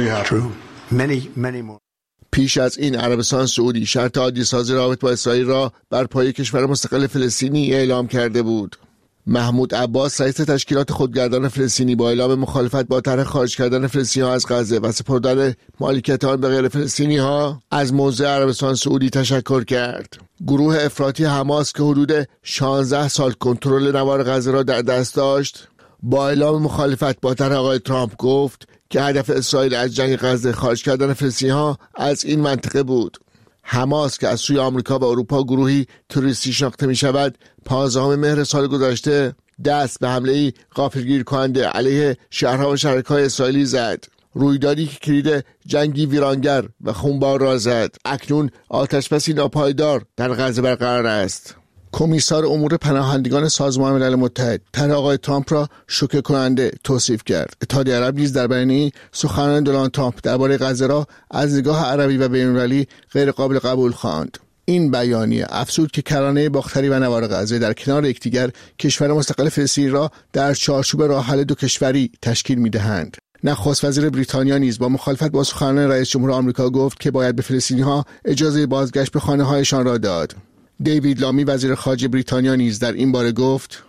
پیش از این عربستان سعودی شرط عادی سازی رابط با اسرائیل را بر پایه کشور مستقل فلسطینی اعلام کرده بود. محمود عباس رئیس تشکیلات خودگردان فلسطینی با اعلام مخالفت با طرح خارج کردن فلسطینی‌ها از غزه و سپردن مالکیت آن به غیر فلسطینی‌ها از موضع عربستان سعودی تشکر کرد. گروه افراطی حماس که حدود 16 سال کنترل نوار غزه را در دست داشت با اعلام مخالفت با طرح آقای ترامپ گفت که هدف اسرائیل از جنگ غزه خارج کردن فلسطینی‌ها از این منطقه بود. حماس که از سوی آمریکا و اروپا گروهی تروریستی شناخته می شود 15 مهر سال گذشته دست به حمله‌ای غافلگیر کننده علیه شهرها و شهرک‌های اسرائیلی زد. رویدادی که کلید جنگی ویرانگر و خونبار را زد. اکنون آتشبسی ناپایدار در غزه برقرار است. کمیسار امور پناهندگان سازمان ملل متحد طرح آقای ترامپ را شوکه کننده توصیف کرد. اتحادیه عرب نیز در بیانیه‌ای سخنان دونالد ترامپ درباره غزه را از نگاه عربی و بین‌المللی غیر قابل قبول خواند. این بیانیه افزود که کرانه باختری و نوار غزه در کنار یکدیگر کشور مستقل فلسطین را در چارچوب راه حل دو کشوری تشکیل می‌دهند. نخست وزیر بریتانیا نیز با مخالفت با سخنان رئیس جمهور آمریکا گفت که باید به فلسطینی‌ها اجازه بازگشت به خانه‌هایشان را داد. دیوید لامی وزیر خارجه بریتانیا نیز در این باره گفت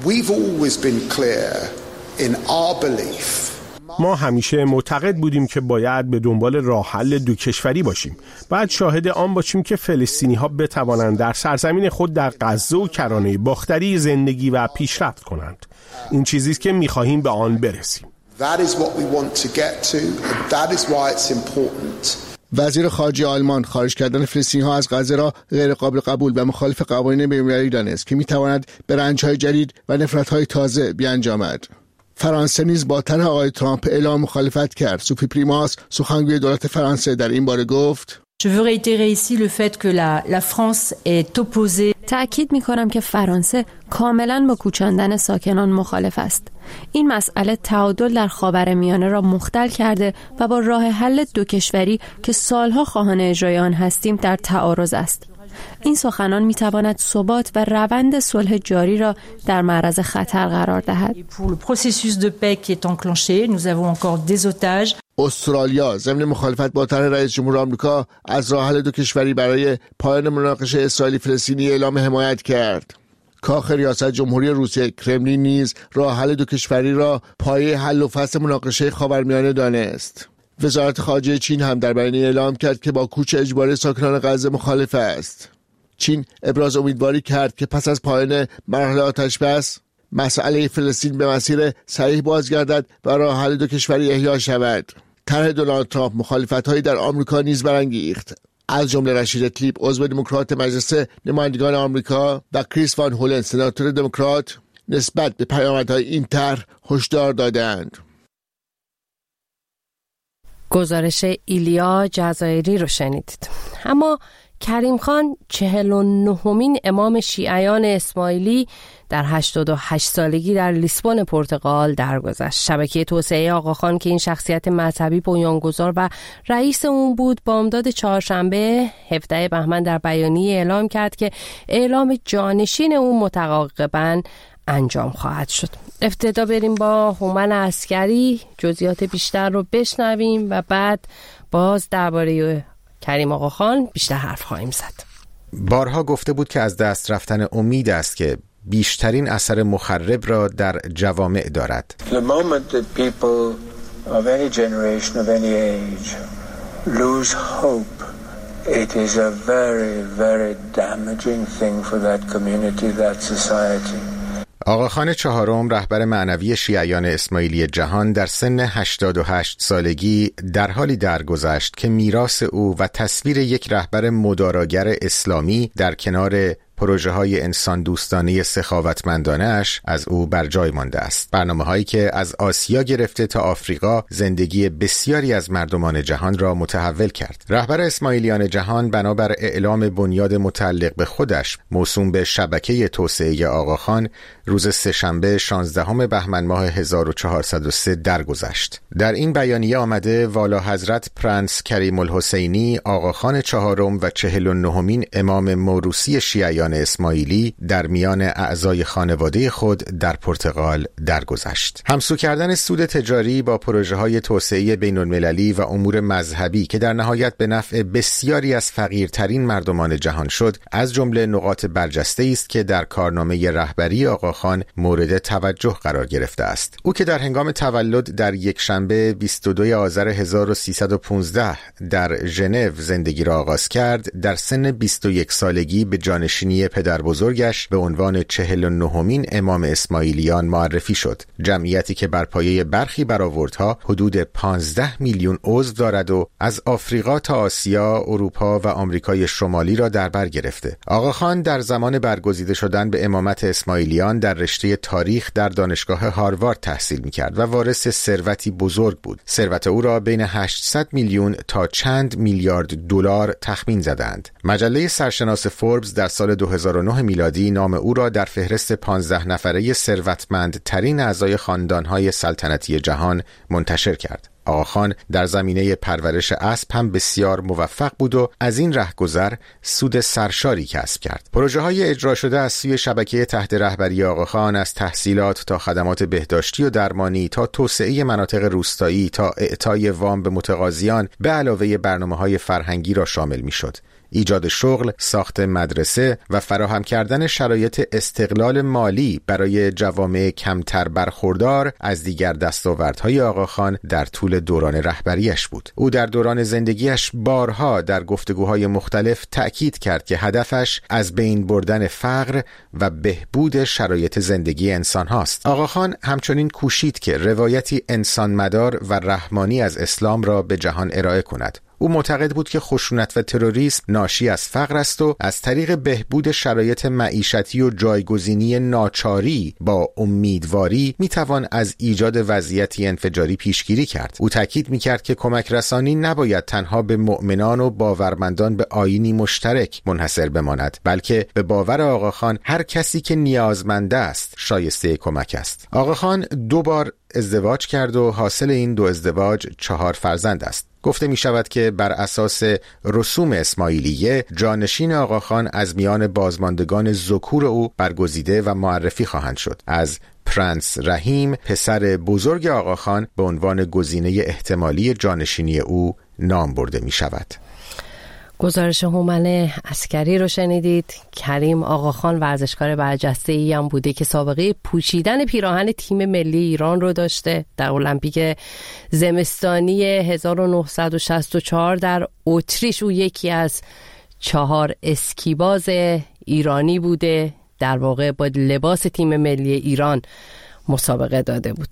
ما همیشه معتقد بودیم که باید به دنبال راه حل دو کشوری باشیم. باید شاهد آن باشیم که فلسطینی‌ها بتوانند در سرزمین خود در غزه و کرانه باختری زندگی و پیشرفت کنند. این چیزی است که می‌خواهیم به آن برسیم. وزیر خارجه آلمان خارج کردن فلسطینی‌ها از غزه را غیر قابل قبول و مخالف قوانین بین‌المللی دانست که می‌تواند به رنج‌های جدید و نفرت‌های تازه بیانجامد. فرانسه نیز با طرح آقای ترامپ اعلام مخالفت کرد. سوفی پریماس سخنگوی دولت فرانسه در این باره گفت تأکید می‌کنم که فرانسه کاملاً با کوچاندن ساکنان مخالف است. این مسئله تعادل در خاورمیانه را مختل کرده و با راه حل دو کشوری که سالها خواهان اجرای آن هستیم در تعارض است. این سخنان می‌تواند ثبات و روند صلح جاری را در معرض خطر قرار دهد. استرالیا ضمن مخالفت با طرح رئیس جمهور آمریکا از راه حل دو کشوری برای پایان مناقشه اسرائیلی فلسطینی اعلام حمایت کرد. کاخ ریاست جمهوری روسیه کرملین نیز راه حل دو کشوری را پایه حل و فصل مناقشه خاورمیانه دانست. وزارت خارجه چین هم در بیانیه اعلام کرد که با کوچ اجباری ساکنان غزه مخالف است. چین ابراز امیدواری کرد که پس از پایان مرحله آتشبس مسئله فلسطین به مسیر صحیح بازگردد و راه حل دو کشوری احیا شود. طرح دونالد ترامپ مخالفت‌هایی در آمریکا نیز برانگیخت. از جمله رشید تلیپ عضو دموکرات مجلس نمایندگان آمریکا و کریس وان هولن سناتور دموکرات نسبت به پیامدهای این طرح هشدار دادند. گزارش ایلیا جزایری رو شنیدید. اما کریم خان 49مین امام شیعیان اسماعیلی در 88 سالگی در لیسبون پرتغال درگذشت. شبکه توسعه آقاخان که این شخصیت مذهبی بنیانگذار و رئیس اون بود، بامداد چهارشنبه 17 بهمن در بیانیه اعلام کرد که اعلام جانشین اون متعاقباً انجام خواهد شد. ابتدا بریم با هومن عسکری جزئیات بیشتر رو بشنویم و بعد باز درباره کریم آقاخان بیشتر حرف خواهیم زد. بارها گفته بود که از دست رفتن امید است که بیشترین اثر مخرب را در جوامع دارد. The moment that people of any generation of any age lose hope, it is a very, very damaging thing for that community, that society. آقاخان چهارم رهبر معنوی شیعیان اسماعیلی جهان در سن 88 سالگی در حالی درگذشت که میراث او و تصویر یک رهبر مداراگر اسلامی در کنار پروژه های انسان دوستانه سخاوتمندانه‌اش از او بر جای مانده است. برنامه‌هایی که از آسیا گرفته تا آفریقا زندگی بسیاری از مردمان جهان را متحول کرد. رهبر اسماعیلیان جهان بنابر اعلام بنیاد متعلق به خودش موسوم به شبکه توسعه آقاخان روز سه‌شنبه 16 بهمن ماه 1403 درگذشت. در این بیانیه آمده والا حضرت پرنس کریم الحسینی آقاخان چهارم و 49مین امام موروثی شیعیان اسماعیلی در میان اعضای خانواده خود در پرتغال درگذشت. همسو کردن سود تجاری با پروژه‌های توسعه بین‌المللی و امور مذهبی که در نهایت به نفع بسیاری از فقیرترین مردمان جهان شد، از جمله نقاط برجسته است که در کارنامه رهبری آقاخان مورد توجه قرار گرفته است. او که در هنگام تولد در یک شنبه 22 آذر 1315 در ژنو زندگی را آغاز کرد، در سن 21 سالگی به جانشینی اسلامی پدر بزرگش به عنوان 49مین امام اسماعیلیان معرفی شد. جمعیتی که بر پایه برخی برآوردها حدود 15 میلیون عضو دارد و از آفریقا تا آسیا، اروپا و آمریکای شمالی را در بر گرفته. آقاخان در زمان برگزیده شدن به امامت اسماعیلیان در رشته تاریخ در دانشگاه هاروارد تحصیل می‌کرد و وارث ثروتی بزرگ بود. ثروت او را بین 800 میلیون تا چند میلیارد دلار تخمین زدند. مجله سرشناس فوربس در سال 2009 میلادی نام او را در فهرست 15 نفره ثروتمندترین اعضای خاندان‌های سلطنتی جهان منتشر کرد. آقاخان در زمینه پرورش اسب هم بسیار موفق بود و از این رهگذر سود سرشاری کسب کرد. پروژه‌های اجرا شده از سوی شبکه تحت رهبری آقاخان از تحصیلات تا خدمات بهداشتی و درمانی تا توسعه مناطق روستایی تا اعطای وام به متقاضیان به علاوه برنامه‌های فرهنگی را شامل می‌شد. ایجاد شغل، ساخت مدرسه و فراهم کردن شرایط استقلال مالی برای جوامع کمتر برخوردار از دیگر دستاوردهای آقاخان در طول دوران رهبریش بود. او در دوران زندگیش بارها در گفتگوهای مختلف تأکید کرد که هدفش از بین بردن فقر و بهبود شرایط زندگی انسان هاست. آقاخان همچنین کوشید که روایتی انسانمدار و رحمانی از اسلام را به جهان ارائه کند. او معتقد بود که خشونت و تروریسم ناشی از فقر است و از طریق بهبود شرایط معیشتی و جایگزینی ناچاری با امیدواری میتوان از ایجاد وضعیتی انفجاری پیشگیری کرد. او تاکید میکرد که کمک رسانی نباید تنها به مؤمنان و باورمندان به آیینی مشترک منحصر بماند، بلکه به باور آقاخان هر کسی که نیازمند است شایسته کمک است. آقاخان 2 بار ازدواج کرد و حاصل این 2 ازدواج 4 فرزند است. گفته می شود که بر اساس رسوم اسماعیلیه جانشین آقاخان از میان بازماندگان ذکور او برگزیده و معرفی خواهند شد. از پرنس رحیم پسر بزرگ آقاخان به عنوان گزینه احتمالی جانشینی او نام برده می شود. گزارش هومن عسکری رو شنیدید. کریم آقاخان ورزشکار برجسته‌ای هم بوده که سابقه پوشیدن پیراهن تیم ملی ایران رو داشته. در المپیک زمستانی 1964 در اتریش او یکی از 4 اسکیباز ایرانی بوده. در واقع با لباس تیم ملی ایران مسابقه داده بود.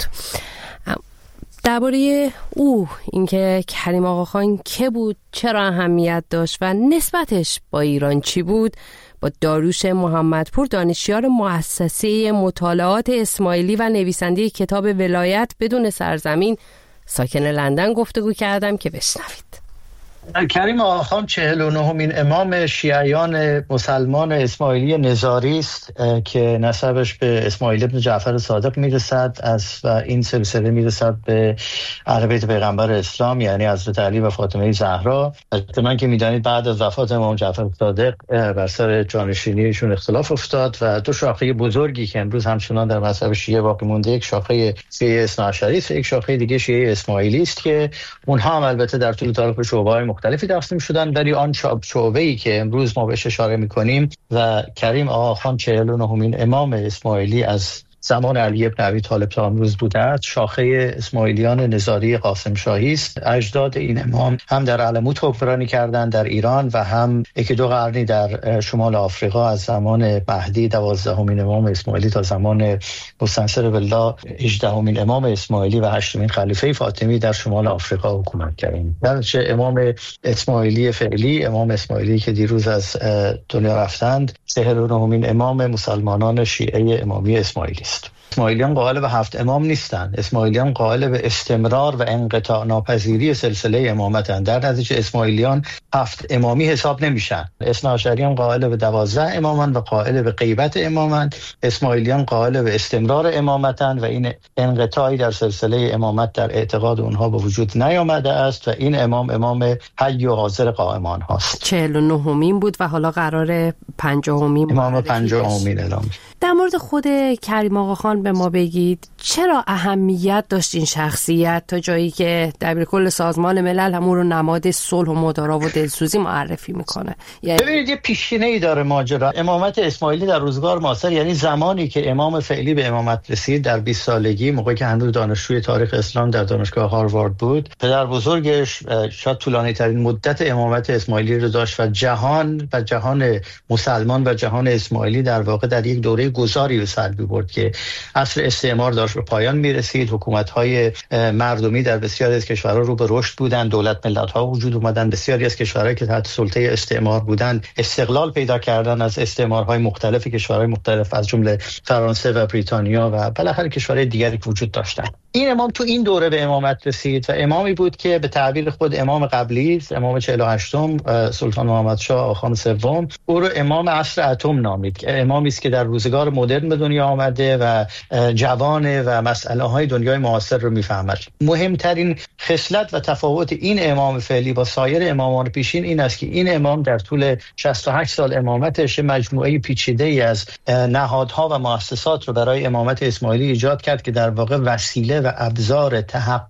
درباره او، اینکه کریم آقاخان که بود، چرا اهمیت داشت و نسبتش با ایران چی بود، با داریوش محمدپور، دانشیار مؤسسه مطالعات اسماعیلی و نویسنده کتاب ولایت بدون سرزمین ساکن لندن گفتگو کردم که بشنوید. کریم آقاخان 49مین امام شیعیان مسلمان اسماعیلی نزاری است که نسبش به اسماعیل ابن جعفر صادق میرسد و این سلسله میرسد به اهل بیت پیغمبر اسلام، یعنی حضرت علی و فاطمه زهرا. البته که میدانید بعد از وفات امام جعفر صادق بر سر جانشینیشون اختلاف افتاد و 2 شاخه بزرگی که امروز همچنان در مذهب شیعه باقی مونده، یک شاخه شیعه اثناعشری است، یک شاخه دیگه شیعه اسماعیلی است که اونها هم البته در طول تاریخ شعبه‌های مختلفی تقسیم شدن، ولی آن شعبه‌ای که امروز ما بهش اشاره می‌کنیم و کریم آقاخان 49مین امام اسماعیلی از زمان علی ابن ابی طالب تا امروز بوده است، شاخه اسماعیلیان نزاری قاسم شاهی است. اجداد این امام هم در علموت حکمرانی کردند در ایران و هم 1-2 قرنی در شمال آفریقا از زمان مهدی 12مین امام اسماعیلی تا زمان مستنصر بالله 18مین امام اسماعیلی و 8مین خلیفه فاطمی در شمال آفریقا حکومت کردند. درچه امام اسماعیلی فعلی، امام اسماعیلی که دیروز از دنیا رفتند، 49مین امام مسلمانان شیعه امامی اسماعیلی است. اسماعیلیان قائل به 7 امام نیستند. اسماعیلیان قائل به استمرار و انقطاع ناپذیری سلسله امامتند. در نتیجه اسماعیلیان 7 امامی حساب نمیشن. اثناعشریان قائل به 12 امامند و قائل به غیبت امامند. اسماعیلیان قائل به استمرار امامتند و این انقطاعی در سلسله امامت در اعتقاد اونها به وجود نیامده است و این امام حی و حاضر قائمان هاست. 49مین بود و حالا قراره 50مین امام 50مین اعلام. در مورد خود کریم آقاخان آقاخان به ما بگید چرا اهمیت داشت این شخصیت تا جایی که دبیرکل سازمان ملل همون رو نماد صلح و مدارا و دلسوزی معرفی میکنه؟ یعنی ببینید یه پیشینه‌ای داره ماجرا. امامت اسماعیلی در روزگار معاصر، یعنی زمانی که امام فعلی به امامت رسید در 20 سالگی، موقعی که هنوز دانشجوی تاریخ اسلام در دانشگاه هاروارد بود، پدر بزرگش شاید طولانی ترین مدت امامت اسماعیلی رو داشت و جهان مسلمان و جهان اسماعیلی در واقع در یک دوره گذاری به سر می‌برد که عصر استعمار داشت به پایان می‌رسید. حکومت‌های مردمی در بسیاری از کشورها رو به رشد بودند، دولت ملت‌ها وجود اومدن، بسیاری از کشورهایی که تحت سلطه استعمار بودند استقلال پیدا کردن از استعمارهای مختلف کشورهای مختلف از جمله فرانسه و بریتانیا و بالاخره کشورهای دیگری که وجود داشتند. این امام تو این دوره به امامت رسید و امامی بود که به تعبیر خود امام قبلی، امام 48م سلطان محمد شاه آخان سوم، او رو امام عصر اتم نامید که امامی است که در روزگار مدرن به دنیا آمده و جوانه و مسئله های دنیای معاصر رو میفهمد. مهمترین خصلت و تفاوت این امام فعلی با سایر امامان پیشین این است که این امام در طول 68 سال امامتش مجموعه پیچیده‌ای از نهادها و مؤسسات رو برای امامت اسماعیلی ایجاد کرد که در واقع وسیله و ابزار تحقق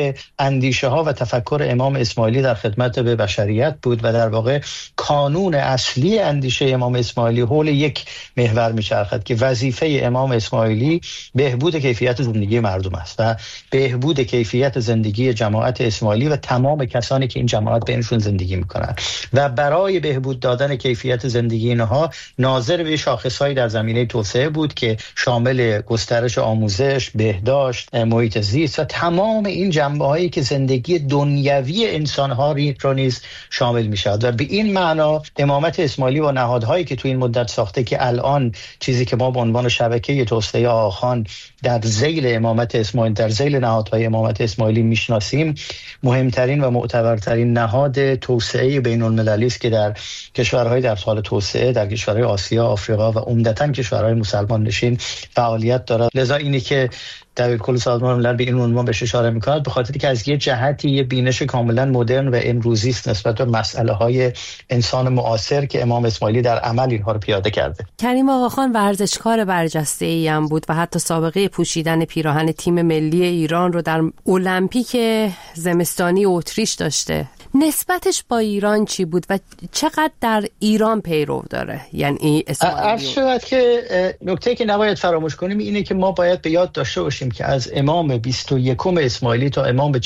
اندیشه ها و تفکر امام اسماعیلی در خدمت به بشریت بود و در واقع کانون اصلی اندیشه امام اسماعیلی حول یک محور میچرخد که وظیفه امام اسماعیلی بهبود کیفیت زندگی مردم است و بهبود کیفیت زندگی جماعت اسماعیلی و تمام کسانی که این جماعت بینشون زندگی میکنند و برای بهبود دادن کیفیت زندگی اینها ناظر به شاخصهایی در زمینه توسعه بود که شامل گسترش آموزش، بهداشت، محیط زیست و تمام این جنبه‌هایی که زندگی دنیوی انسان‌ها را نیز شامل می‌شود و به این معنا امامت اسماعیلی و نهادهایی که تو این مدت ساخته که الان چیزی که ما به عنوان شبکه توسعه آخان در ذیل امامت اسماعیلی، در ذیل نهادهای امامت اسماعیلی میشناسیم، مهمترین و معتبرترین نهاد توسعه بین‌المللی است که در کشورهای در حال توسعه، در کشورهای آسیا، آفریقا و عمدتاً کشورهای مسلمان نشین فعالیت دارد. لذا اینی که دبیرکل سازمان ملل به این عنوان بهش اشاره می‌کند به خاطری که از یه جهتی یه بینش کاملا مدرن و امروزی است نسبت به مسئله‌های انسان معاصر که امام اسماعیلی در عمل اینها رو پیاده کرده. کریم آقاخان ورزشکار برجسته‌ای هم بود و حتی سابقه پوشیدن پیراهن تیم ملی ایران رو در المپیک زمستانی اتریش داشته. نسبتش با ایران چی بود و چقدر در ایران پیرو داره؟ یعنی عرض شود که نکته که نباید فراموش کنیم اینه که ما باید به یاد داشته باشیم که از امام 21 اسماعیلی تا امام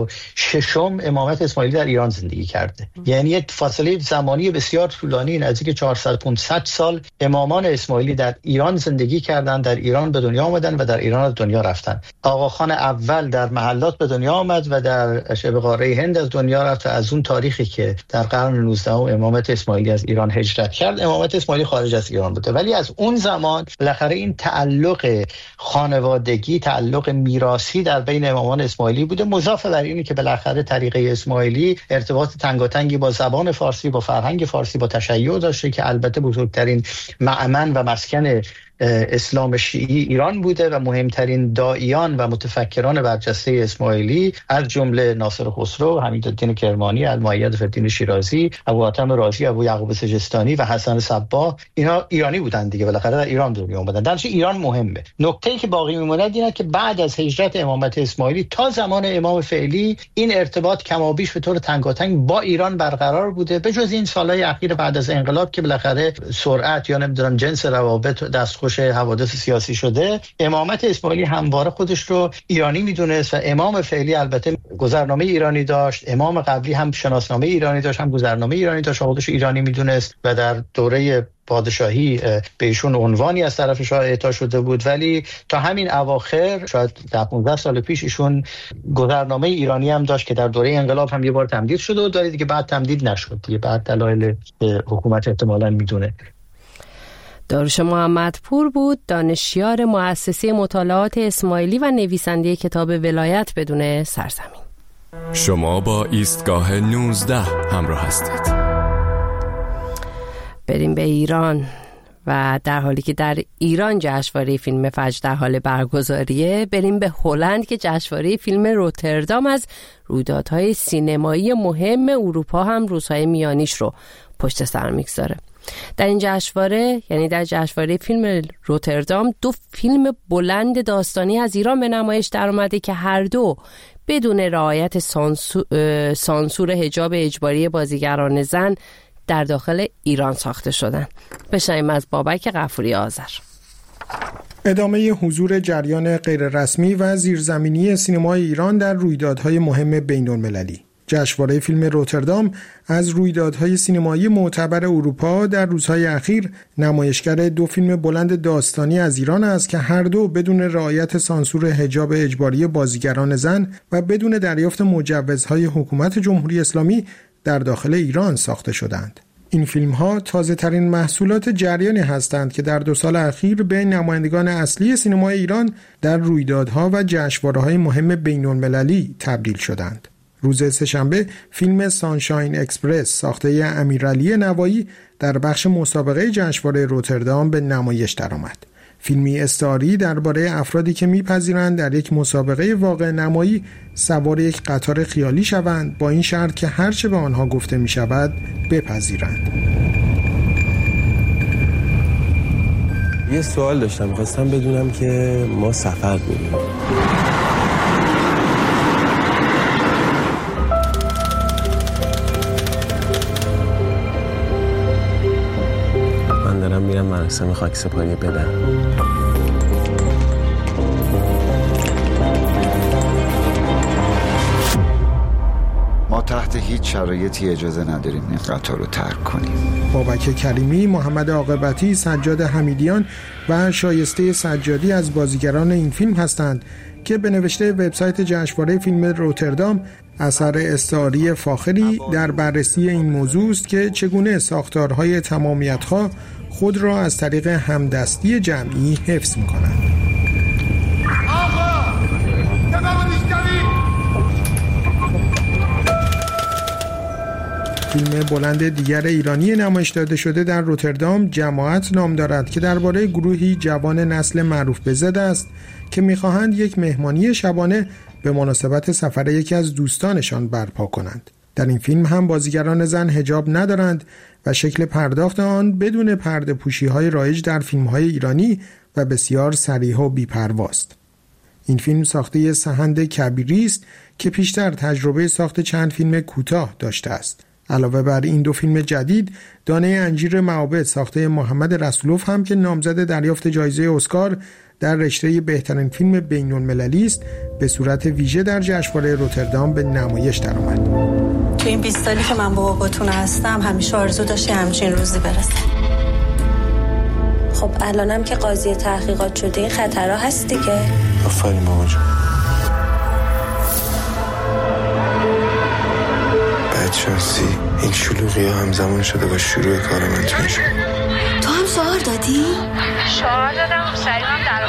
46 امامت اسماعیلی در ایران زندگی کرده. یعنی یک فاصله زمانی بسیار طولانی، نزدیک 400-500 سال امامان اسماعیلی در ایران زندگی کردند، در ایران به دنیا آمدن و در ایران از دنیا رفتن. آقاخان اول در محلات به دنیا آمد و در شبه قاره هند از دنیا رفت. از اون تاریخی که در قرن 19 امامت اسماعیلی از ایران هجرت کرد، امامت اسماعیلی خارج از ایران بوده، ولی از اون زمان بالاخره این تعلق خانوادگی، تعلق میراثی در بین امامان اسماعیلی بوده، مضاف بر اینی که بالاخره طریقه اسماعیلی ارتباط تنگاتنگی با زبان فارسی، با فرهنگ فارسی، با تشیع داشته که البته بزرگترین معمن و مسکن اسلام شیعی ایران بوده و مهمترین داعیان و متفکران برجسته اسماعیلی از جمله ناصر خسرو، حمیدالدین کرمانی، المؤید فردین شیرازی، ابو حاتم رازی، ابو یعقوب سجستانی و حسن صباح، اینا ایرانی بودن دیگه، بالاخره در ایران دنیا اومدن. درش ایران مهمه. نکته‌ای که باقی میمونه اینه که بعد از هجرت امامت اسماعیلی تا زمان امام فعلی این ارتباط کمابیش به طور تنگاتنگ با ایران برقرار بوده، به جز این سالهای اخیر بعد از انقلاب که بالاخره سرعت یا نمیدونم جنس روابط دستخوش حوادث سیاسی شده. امامت اسماعیلی همواره خودش رو ایرانی میدونست و امام فعلی البته گذرنامه ایرانی داشت، امام قبلی هم شناسنامه ایرانی داشت، هم گذرنامه ایرانی داشت، خودش ایرانی میدونست و در دوره پادشاهی به ایشون عنوانی از طرف شاه اعطا شده بود، ولی تا همین اواخر شاید 15 سال پیش ایشون گذرنامه ایرانی هم داشت که در دوره انقلاب هم یه بار تمدید شده و داره دیگه بعد تمدید نشد دیگه، بعد دلایل حکومت احتمالاً میدونه. داریوش محمدپور بود، دانشیار مؤسسه مطالعات اسماعیلی و نویسنده کتاب ولایت بدون سرزمین. شما با ایستگاه 19 همراه هستید. بریم به ایران و در حالی که در ایران جشنواره فیلم فجر در حال برگزاریه، بریم به هلند که جشنواره فیلم روتردام از رویدادهای سینمایی مهم اروپا هم روزهای میانیش رو پشت سر میگذاره. در این جشنواره، یعنی در جشنواره فیلم روتردام، 2 فیلم بلند داستانی از ایران به نمایش در اومده که هر دو بدون رعایت سانسور حجاب اجباری بازیگران زن در داخل ایران ساخته شدن. بشنویم از بابک غفوری آذر. ادامه حضور جریان غیررسمی و زیرزمینی سینمای ایران در رویدادهای مهم بین‌المللی. جشنواره فیلم روتردام از رویدادهای سینمایی معتبر اروپا در روزهای اخیر نمایشگر 2 فیلم بلند داستانی از ایران است که هر دو بدون رعایت سانسور حجاب اجباری بازیگران زن و بدون دریافت مجوزهای حکومت جمهوری اسلامی در داخل ایران ساخته شدند. این فیلم‌ها تازه‌ترین محصولات جریانی هستند که در 2 سال اخیر به نمایندگان اصلی سینمای ایران در رویدادها و جشنواره‌های مهم بین‌المللی تبدیل شدند. روز سه‌شنبه فیلم سانشاین اکسپرس ساخته امیرعلی نوایی در بخش مسابقه جشنواره روتردام به نمایش درآمد. فیلمی استعاری درباره افرادی که می‌پذیرند در یک مسابقه واقع نمایی سوار یک قطار خیالی شوند با این شرط که هر چه به آنها گفته می‌شود بپذیرند. یه سوال داشتم، خواستم بدونم که ما سفر می‌ریم. من دارم میرم مراسم خاکسپاری بدم. ما تحت هیچ شرایطی اجازه نداریم این قطار رو ترک کنیم. بابک کریمی، محمد عاقبتی، سجاد حمیدیان و شایسته سجادی از بازیگران این فیلم هستند که به نوشته وبسایت جشنواره فیلم روتردام اثر استعاری فاخری در بررسی این موضوع است که چگونه ساختارهای تمامیت‌ها خود را از طریق همدستی جمعی حفظ می‌کنند. فیلم بلند دیگر ایرانی نمایش داده شده در روتردام جماعت نام دارد که درباره گروهی جوان نسل معروف به زد است که می‌خواهند یک مهمانی شبانه به مناسبت سفر یکی از دوستانشان برپا کنند. در این فیلم هم بازیگران زن حجاب ندارند و شکل پرداخت آن بدون پرده پوشی‌های رایج در فیلم‌های ایرانی و بسیار صریح و بی‌پرواست. این فیلم ساخته سهند کبیری است که پیشتر تجربه ساخت چند فیلم کوتاه داشته است. علاوه بر این 2 فیلم جدید، دانه انجیر معابد ساخته محمد رسولوف هم که نامزد دریافت جایزه اسکار در رشته بهترین فیلم بین‌المللی است، به صورت ویژه در جشنواره روتردام به نمایش درآمد. تو این 20 سالی که من با باباتون هستم همیشه آرزو داشتی همچین روزی برسه. خب الانم که قاضی تحقیقات شده این خطرها هست دیگه. آفرین ماما جون. بدشانسی این شلوغی ها همزمان شده با شروع کار من تو میشه. تو هم شعار دادی؟ شعار دادم سریعم در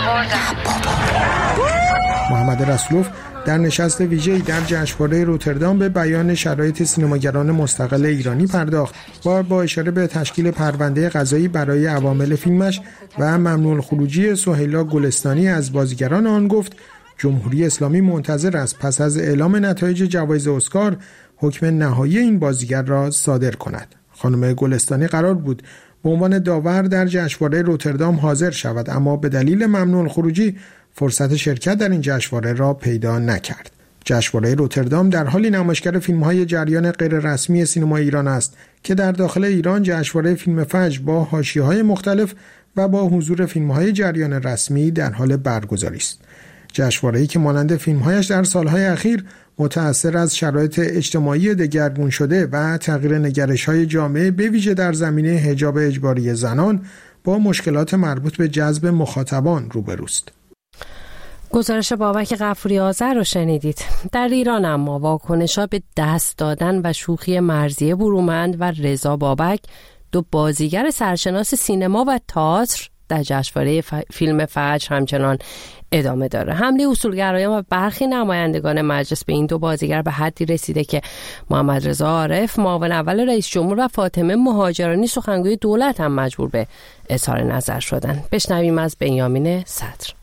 آوردم. محمد رسولوف در نشست ویژه‌ای در جشنواره روتردام به بیان شرایط سینماگران مستقل ایرانی پرداخت و با اشاره به تشکیل پرونده قضایی برای عوامل فیلمش و ممنوع الخروجی سهیلا گلستانی از بازیگران آن گفت جمهوری اسلامی منتظر است پس از اعلام نتایج جوایز اسکار حکم نهایی این بازیگر را صادر کند. خانم گلستانی قرار بود به عنوان داور در جشنواره روتردام حاضر شود، اما به دلیل ممنوع الخروجی فرصت شرکت در این جشنواره را پیدا نکرد. جشنواره روتردام در حالی نمایشگر فیلم‌های جریان غیررسمی سینما ایران است که در داخل ایران جشنواره فیلم فجر با حاشیه‌های مختلف و با حضور فیلم‌های جریان رسمی در حال برگزاری است. جشنواره‌ای که مانند فیلم‌هایش در سال‌های اخیر متأثر از شرایط اجتماعی دگرگون شده و تغییر نگرش‌های جامعه به ویژه در زمینه حجاب اجباری زنان با مشکلات مربوط به جذب مخاطبان روبروست. گزارش بابک غفوری آذر رو شنیدید. در ایران اما واکنش‌ها به دست دادن و شوخی مرضیه برومند و رضا بابک، 2 بازیگر سرشناس سینما و تئاتر، در جشنواره فیلم فجر همچنان ادامه داره. حمله اصولگرایان و برخی نمایندگان مجلس به این 2 بازیگر به حدی رسیده که محمد رضا عارف، معاون اول رئیس جمهور، و فاطمه مهاجرانی، سخنگوی دولت، هم مجبور به اظهار نظر شدن. بشنویم از بنیامین صدر.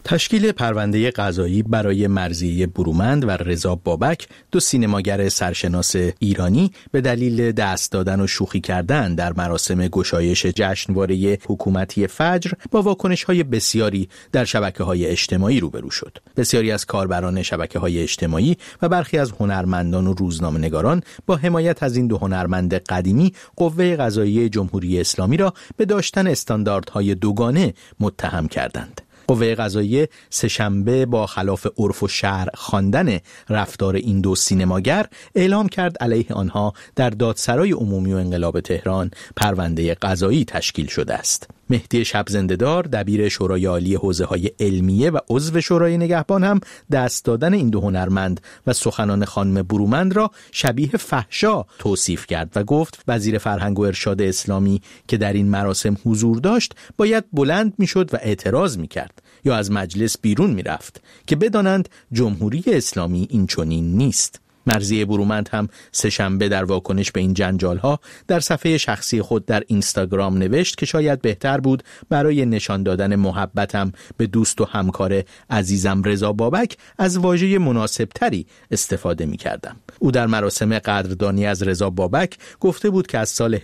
تشکیل پرونده قضایی برای مرضیه برومند و رضا بابک، دو سینماگر سرشناس ایرانی، به دلیل دست دادن و شوخی کردن در مراسم گشایش جشنواره حکومتی فجر با واکنش‌های بسیاری در شبکه‌های اجتماعی روبرو شد. بسیاری از کاربران شبکه‌های اجتماعی و برخی از هنرمندان و روزنامه‌نگاران با حمایت از این دو هنرمند قدیمی قوه قضاییه جمهوری اسلامی را به داشتن استانداردهای دوگانه متهم کردند. قوه قضاییه سه‌شنبه با خلاف عرف و شرع خواندن رفتار این دو سینماگر اعلام کرد علیه آنها در دادسرای عمومی و انقلاب تهران پرونده قضایی تشکیل شده است. مهدی شب‌زنده‌دار، دبیر شورای عالی حوزه‌های علمیه و عضو شورای نگهبان، هم دست دادن این دو هنرمند و سخنان خانم برومند را شبیه فحشا توصیف کرد و گفت وزیر فرهنگ و ارشاد اسلامی که در این مراسم حضور داشت باید بلند میشد و اعتراض میکرد یا از مجلس بیرون میرفت که بدانند جمهوری اسلامی این چنین نیست. مرضیه برومند هم سه‌شنبه در واکنش به این جنجال‌ها در صفحه شخصی خود در اینستاگرام نوشت که شاید بهتر بود برای نشان دادن محبتم به دوست و همکار عزیزم رضا بابک از واژه مناسبتری استفاده می‌کردم. او در مراسم قدردانی از رضا بابک گفته بود که از سال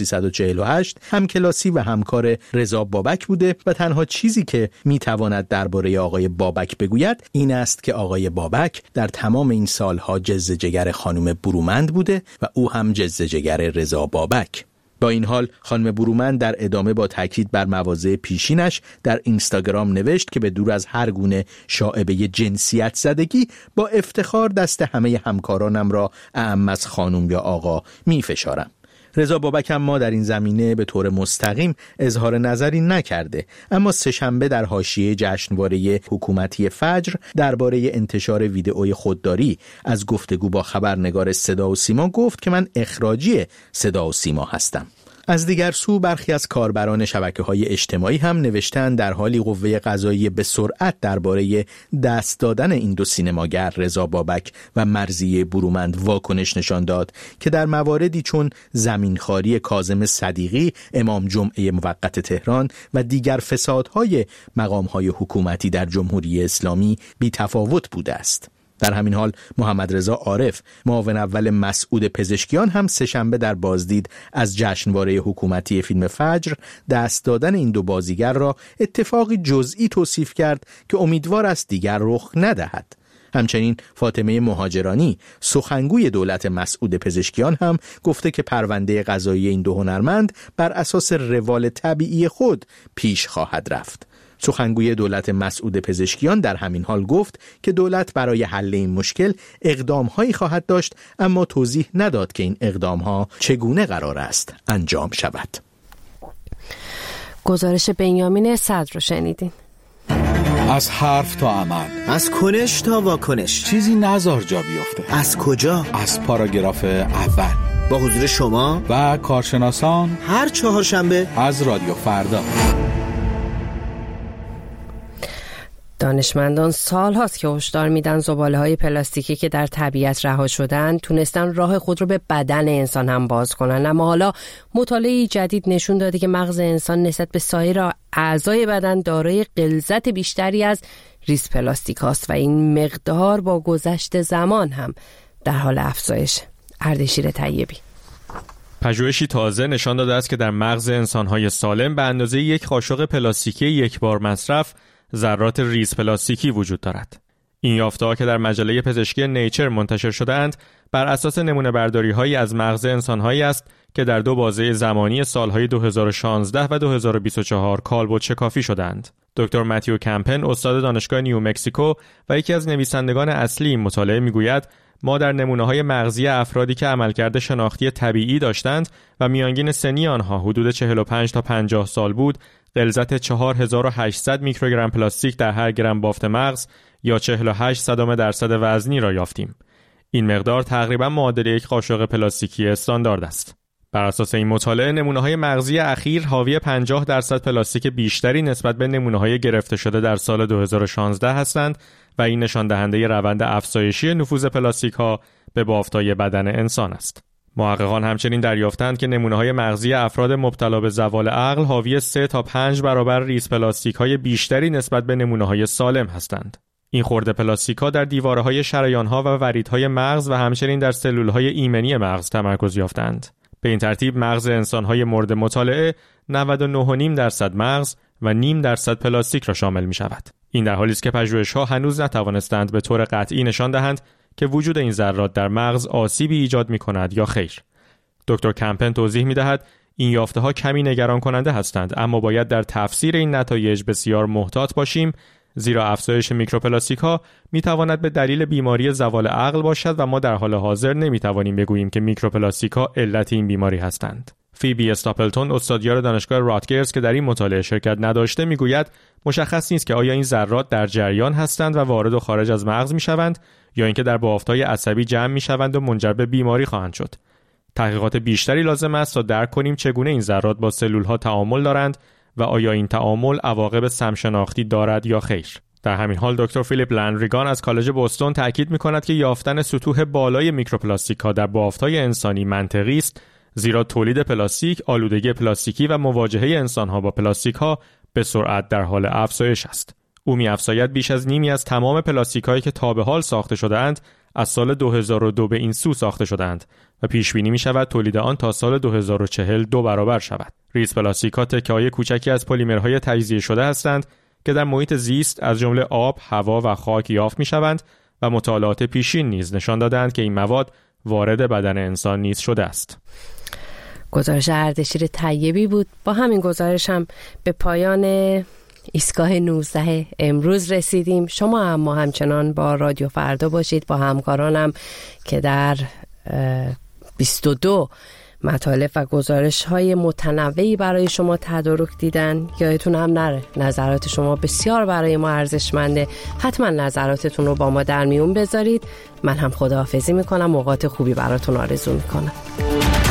1348 همکلاسی و همکار رضا بابک بوده و تنها چیزی که می‌تواند درباره آقای بابک بگوید این است که آقای بابک در تمام این سالها جز جگر خانم برومند بوده و او هم جز جگر رضا بابک. با این حال خانم برومند در ادامه با تاکید بر مواضع پیشینش در اینستاگرام نوشت که به دور از هر گونه شائبه جنسیت زدگی با افتخار دست همه همکارانم را اعم از خانم یا آقا می فشارم. رضا بابک هم ما در این زمینه به طور مستقیم اظهار نظری نکرده، اما سه‌شنبه در حاشیه جشنواره حکومتی فجر درباره انتشار ویدئوی خودداری از گفتگو با خبرنگار صدا و سیما گفت که من اخراجی صدا و سیما هستم. از دیگر سو برخی از کاربران شبکه‌های اجتماعی هم نوشتن در حالی قوه قضاییه به سرعت درباره دست دادن این دو سینماگر رضا بابک و مرضیه برومند واکنش نشان داد که در مواردی چون زمینخواری کاظم صدیقی امام جمعه موقت تهران و دیگر فسادهای مقام‌های حکومتی در جمهوری اسلامی بی‌تفاوت بوده است. در همین حال محمد رضا عارف، معاون اول مسعود پزشکیان، هم سه‌شنبه در بازدید از جشنواره حکومتی فیلم فجر دست دادن این دو بازیگر را اتفاقی جزئی توصیف کرد که امیدوار است دیگر رخ ندهد. همچنین فاطمه مهاجرانی، سخنگوی دولت مسعود پزشکیان، هم گفته که پرونده قضایی این دو هنرمند بر اساس روال طبیعی خود پیش خواهد رفت. سخنگوی دولت مسعود پزشکیان در همین حال گفت که دولت برای حل این مشکل اقدام‌هایی خواهد داشت، اما توضیح نداد که این اقدام‌ها چگونه قرار است انجام شود. گزارش بنیامین صدر رو شنیدین. از حرف تا عمل، از کنش تا واکنش، چیزی نزار جا بیفته. از کجا؟ از پاراگراف اول، با حضور شما و کارشناسان، هر چهارشنبه از رادیو فردا. دانشمندان سال هاست که هشدار میدن زباله‌های پلاستیکی که در طبیعت رها شدن تونستن راه خود رو به بدن انسان هم باز کنن، اما حالا مطالعه جدید نشون داده که مغز انسان نسبت به سایر اعضای بدن دارای غلظت بیشتری از ریز پلاستیک هاست و این مقدار با گذشت زمان هم در حال افزایش. اردشیر طیبی. پژوهشی تازه نشان داده است که در مغز انسان‌های سالم به اندازه یک قاشق پلاستیکی یک بار مصرف ذرات ریز پلاستیکی وجود دارد. این یافته‌ها که در مجله پزشکی نیچر منتشر شده‌اند بر اساس نمونه برداری‌هایی از مغز انسان‌هایی است که در دو بازه زمانی سال‌های 2016 و 2024 کالبد شکافی شدند. دکتر متیو کمپن، استاد دانشگاه نیو مکزیکو و یکی از نویسندگان اصلی این مطالعه می‌گوید ما در نمونه‌های مغزی افرادی که عملکرد شناختی طبیعی داشتند و میانگین سنی آنها حدود 45 تا 50 سال بود، غلظت 4800 میکروگرم پلاستیک در هر گرم بافت مغز یا 48% وزنی را یافتیم. این مقدار تقریبا معادل یک قاشق پلاستیکی استاندارد است. بر اساس این مطالعه نمونه‌های مغزی اخیر حاوی 50% پلاستیک بیشتری نسبت به نمونه‌های گرفته شده در سال 2016 هستند و این نشان دهنده روند افزایشی نفوذ پلاستیک‌ها به بافت‌های بدن انسان است. محققان همچنین دریافتند که نمونه‌های مغزی افراد مبتلا به زوال عقل حاوی 3 تا 5 برابر ریز پلاستیک‌های بیشتری نسبت به نمونه‌های سالم هستند. این خرده پلاستیک‌ها در دیواره‌های شریان‌ها و وریدهای مغز و همچنین در سلول‌های ایمنی مغز تمرکز یافتند. به این ترتیب مغز انسان‌های مورد مطالعه 99.5% مغز و 0.5% پلاستیک را شامل می‌شود. این در حالی است که پژوهش‌ها هنوز نتوانستند به طور قطعی نشان دهند که وجود این ذرات در مغز آسیبی ایجاد می‌کند یا خیر. دکتر کمپن توضیح می‌دهد این یافته‌ها کمی نگران کننده هستند، اما باید در تفسیر این نتایج بسیار محتاط باشیم، زیرا افزایش میکروپلاستیک‌ها می‌تواند به دلیل بیماری زوال عقل باشد و ما در حال حاضر نمی‌توانیم بگوییم که میکروپلاستیک‌ها علت این بیماری هستند. فیبی استاپلتون، استادیار دانشگاه راتگرز که در این مطالعه شرکت نداشته، میگوید مشخص نیست که آیا این ذرات در جریان هستند و وارد و خارج از مغز میشوند یا اینکه در بافت‌های عصبی جمع میشوند و منجر به بیماری خواهند شد. تحقیقات بیشتری لازم است تا درک کنیم چگونه این ذرات با سلول‌ها تعامل دارند و آیا این تعامل عواقب سمشناختی دارد یا خیر. در همین حال دکتر فیلیپ لندریگان از کالج بوستون تاکید می‌کند که یافتن سطوح بالای میکروپلاستیک‌ها در بافت‌های انسانی منطقی است، زیرا تولید پلاستیک، آلودگی پلاستیکی و مواجهه انسان‌ها با پلاستیک‌ها به سرعت در حال افزایش است. او می‌افزاید بیش از نیمی از تمام پلاستیک‌هایی که تا به حال ساخته شده‌اند از سال 2002 به این سو ساخته شده‌اند و پیش بینی می‌شود تولید آن تا سال 2040 2 برابر شود. ریز پلاستیک‌ها تکه‌های کوچکی از پلیمرهای تجزیه شده هستند که در محیط زیست از جمله آب، هوا و خاک یافت می‌شوند و مطالعات پیشین نیز نشان دادند که این مواد وارد بدن انسان نیز شده است. گزارش اردشیر طیبی بود. با همین گزارش هم به پایان ایستگاه 19 امروز رسیدیم. شما هم همچنان با رادیو فردا باشید، با همکارانم که در 22 مطالب و گزارش های متنوعی برای شما تدارک دیدن. یادتون هم نره نظرات شما بسیار برای ما ارزشمنده. حتما نظراتتون رو با ما در میون بذارید. من هم خداحافظی میکنم، اوقات خوبی براتون آرزو میکنم.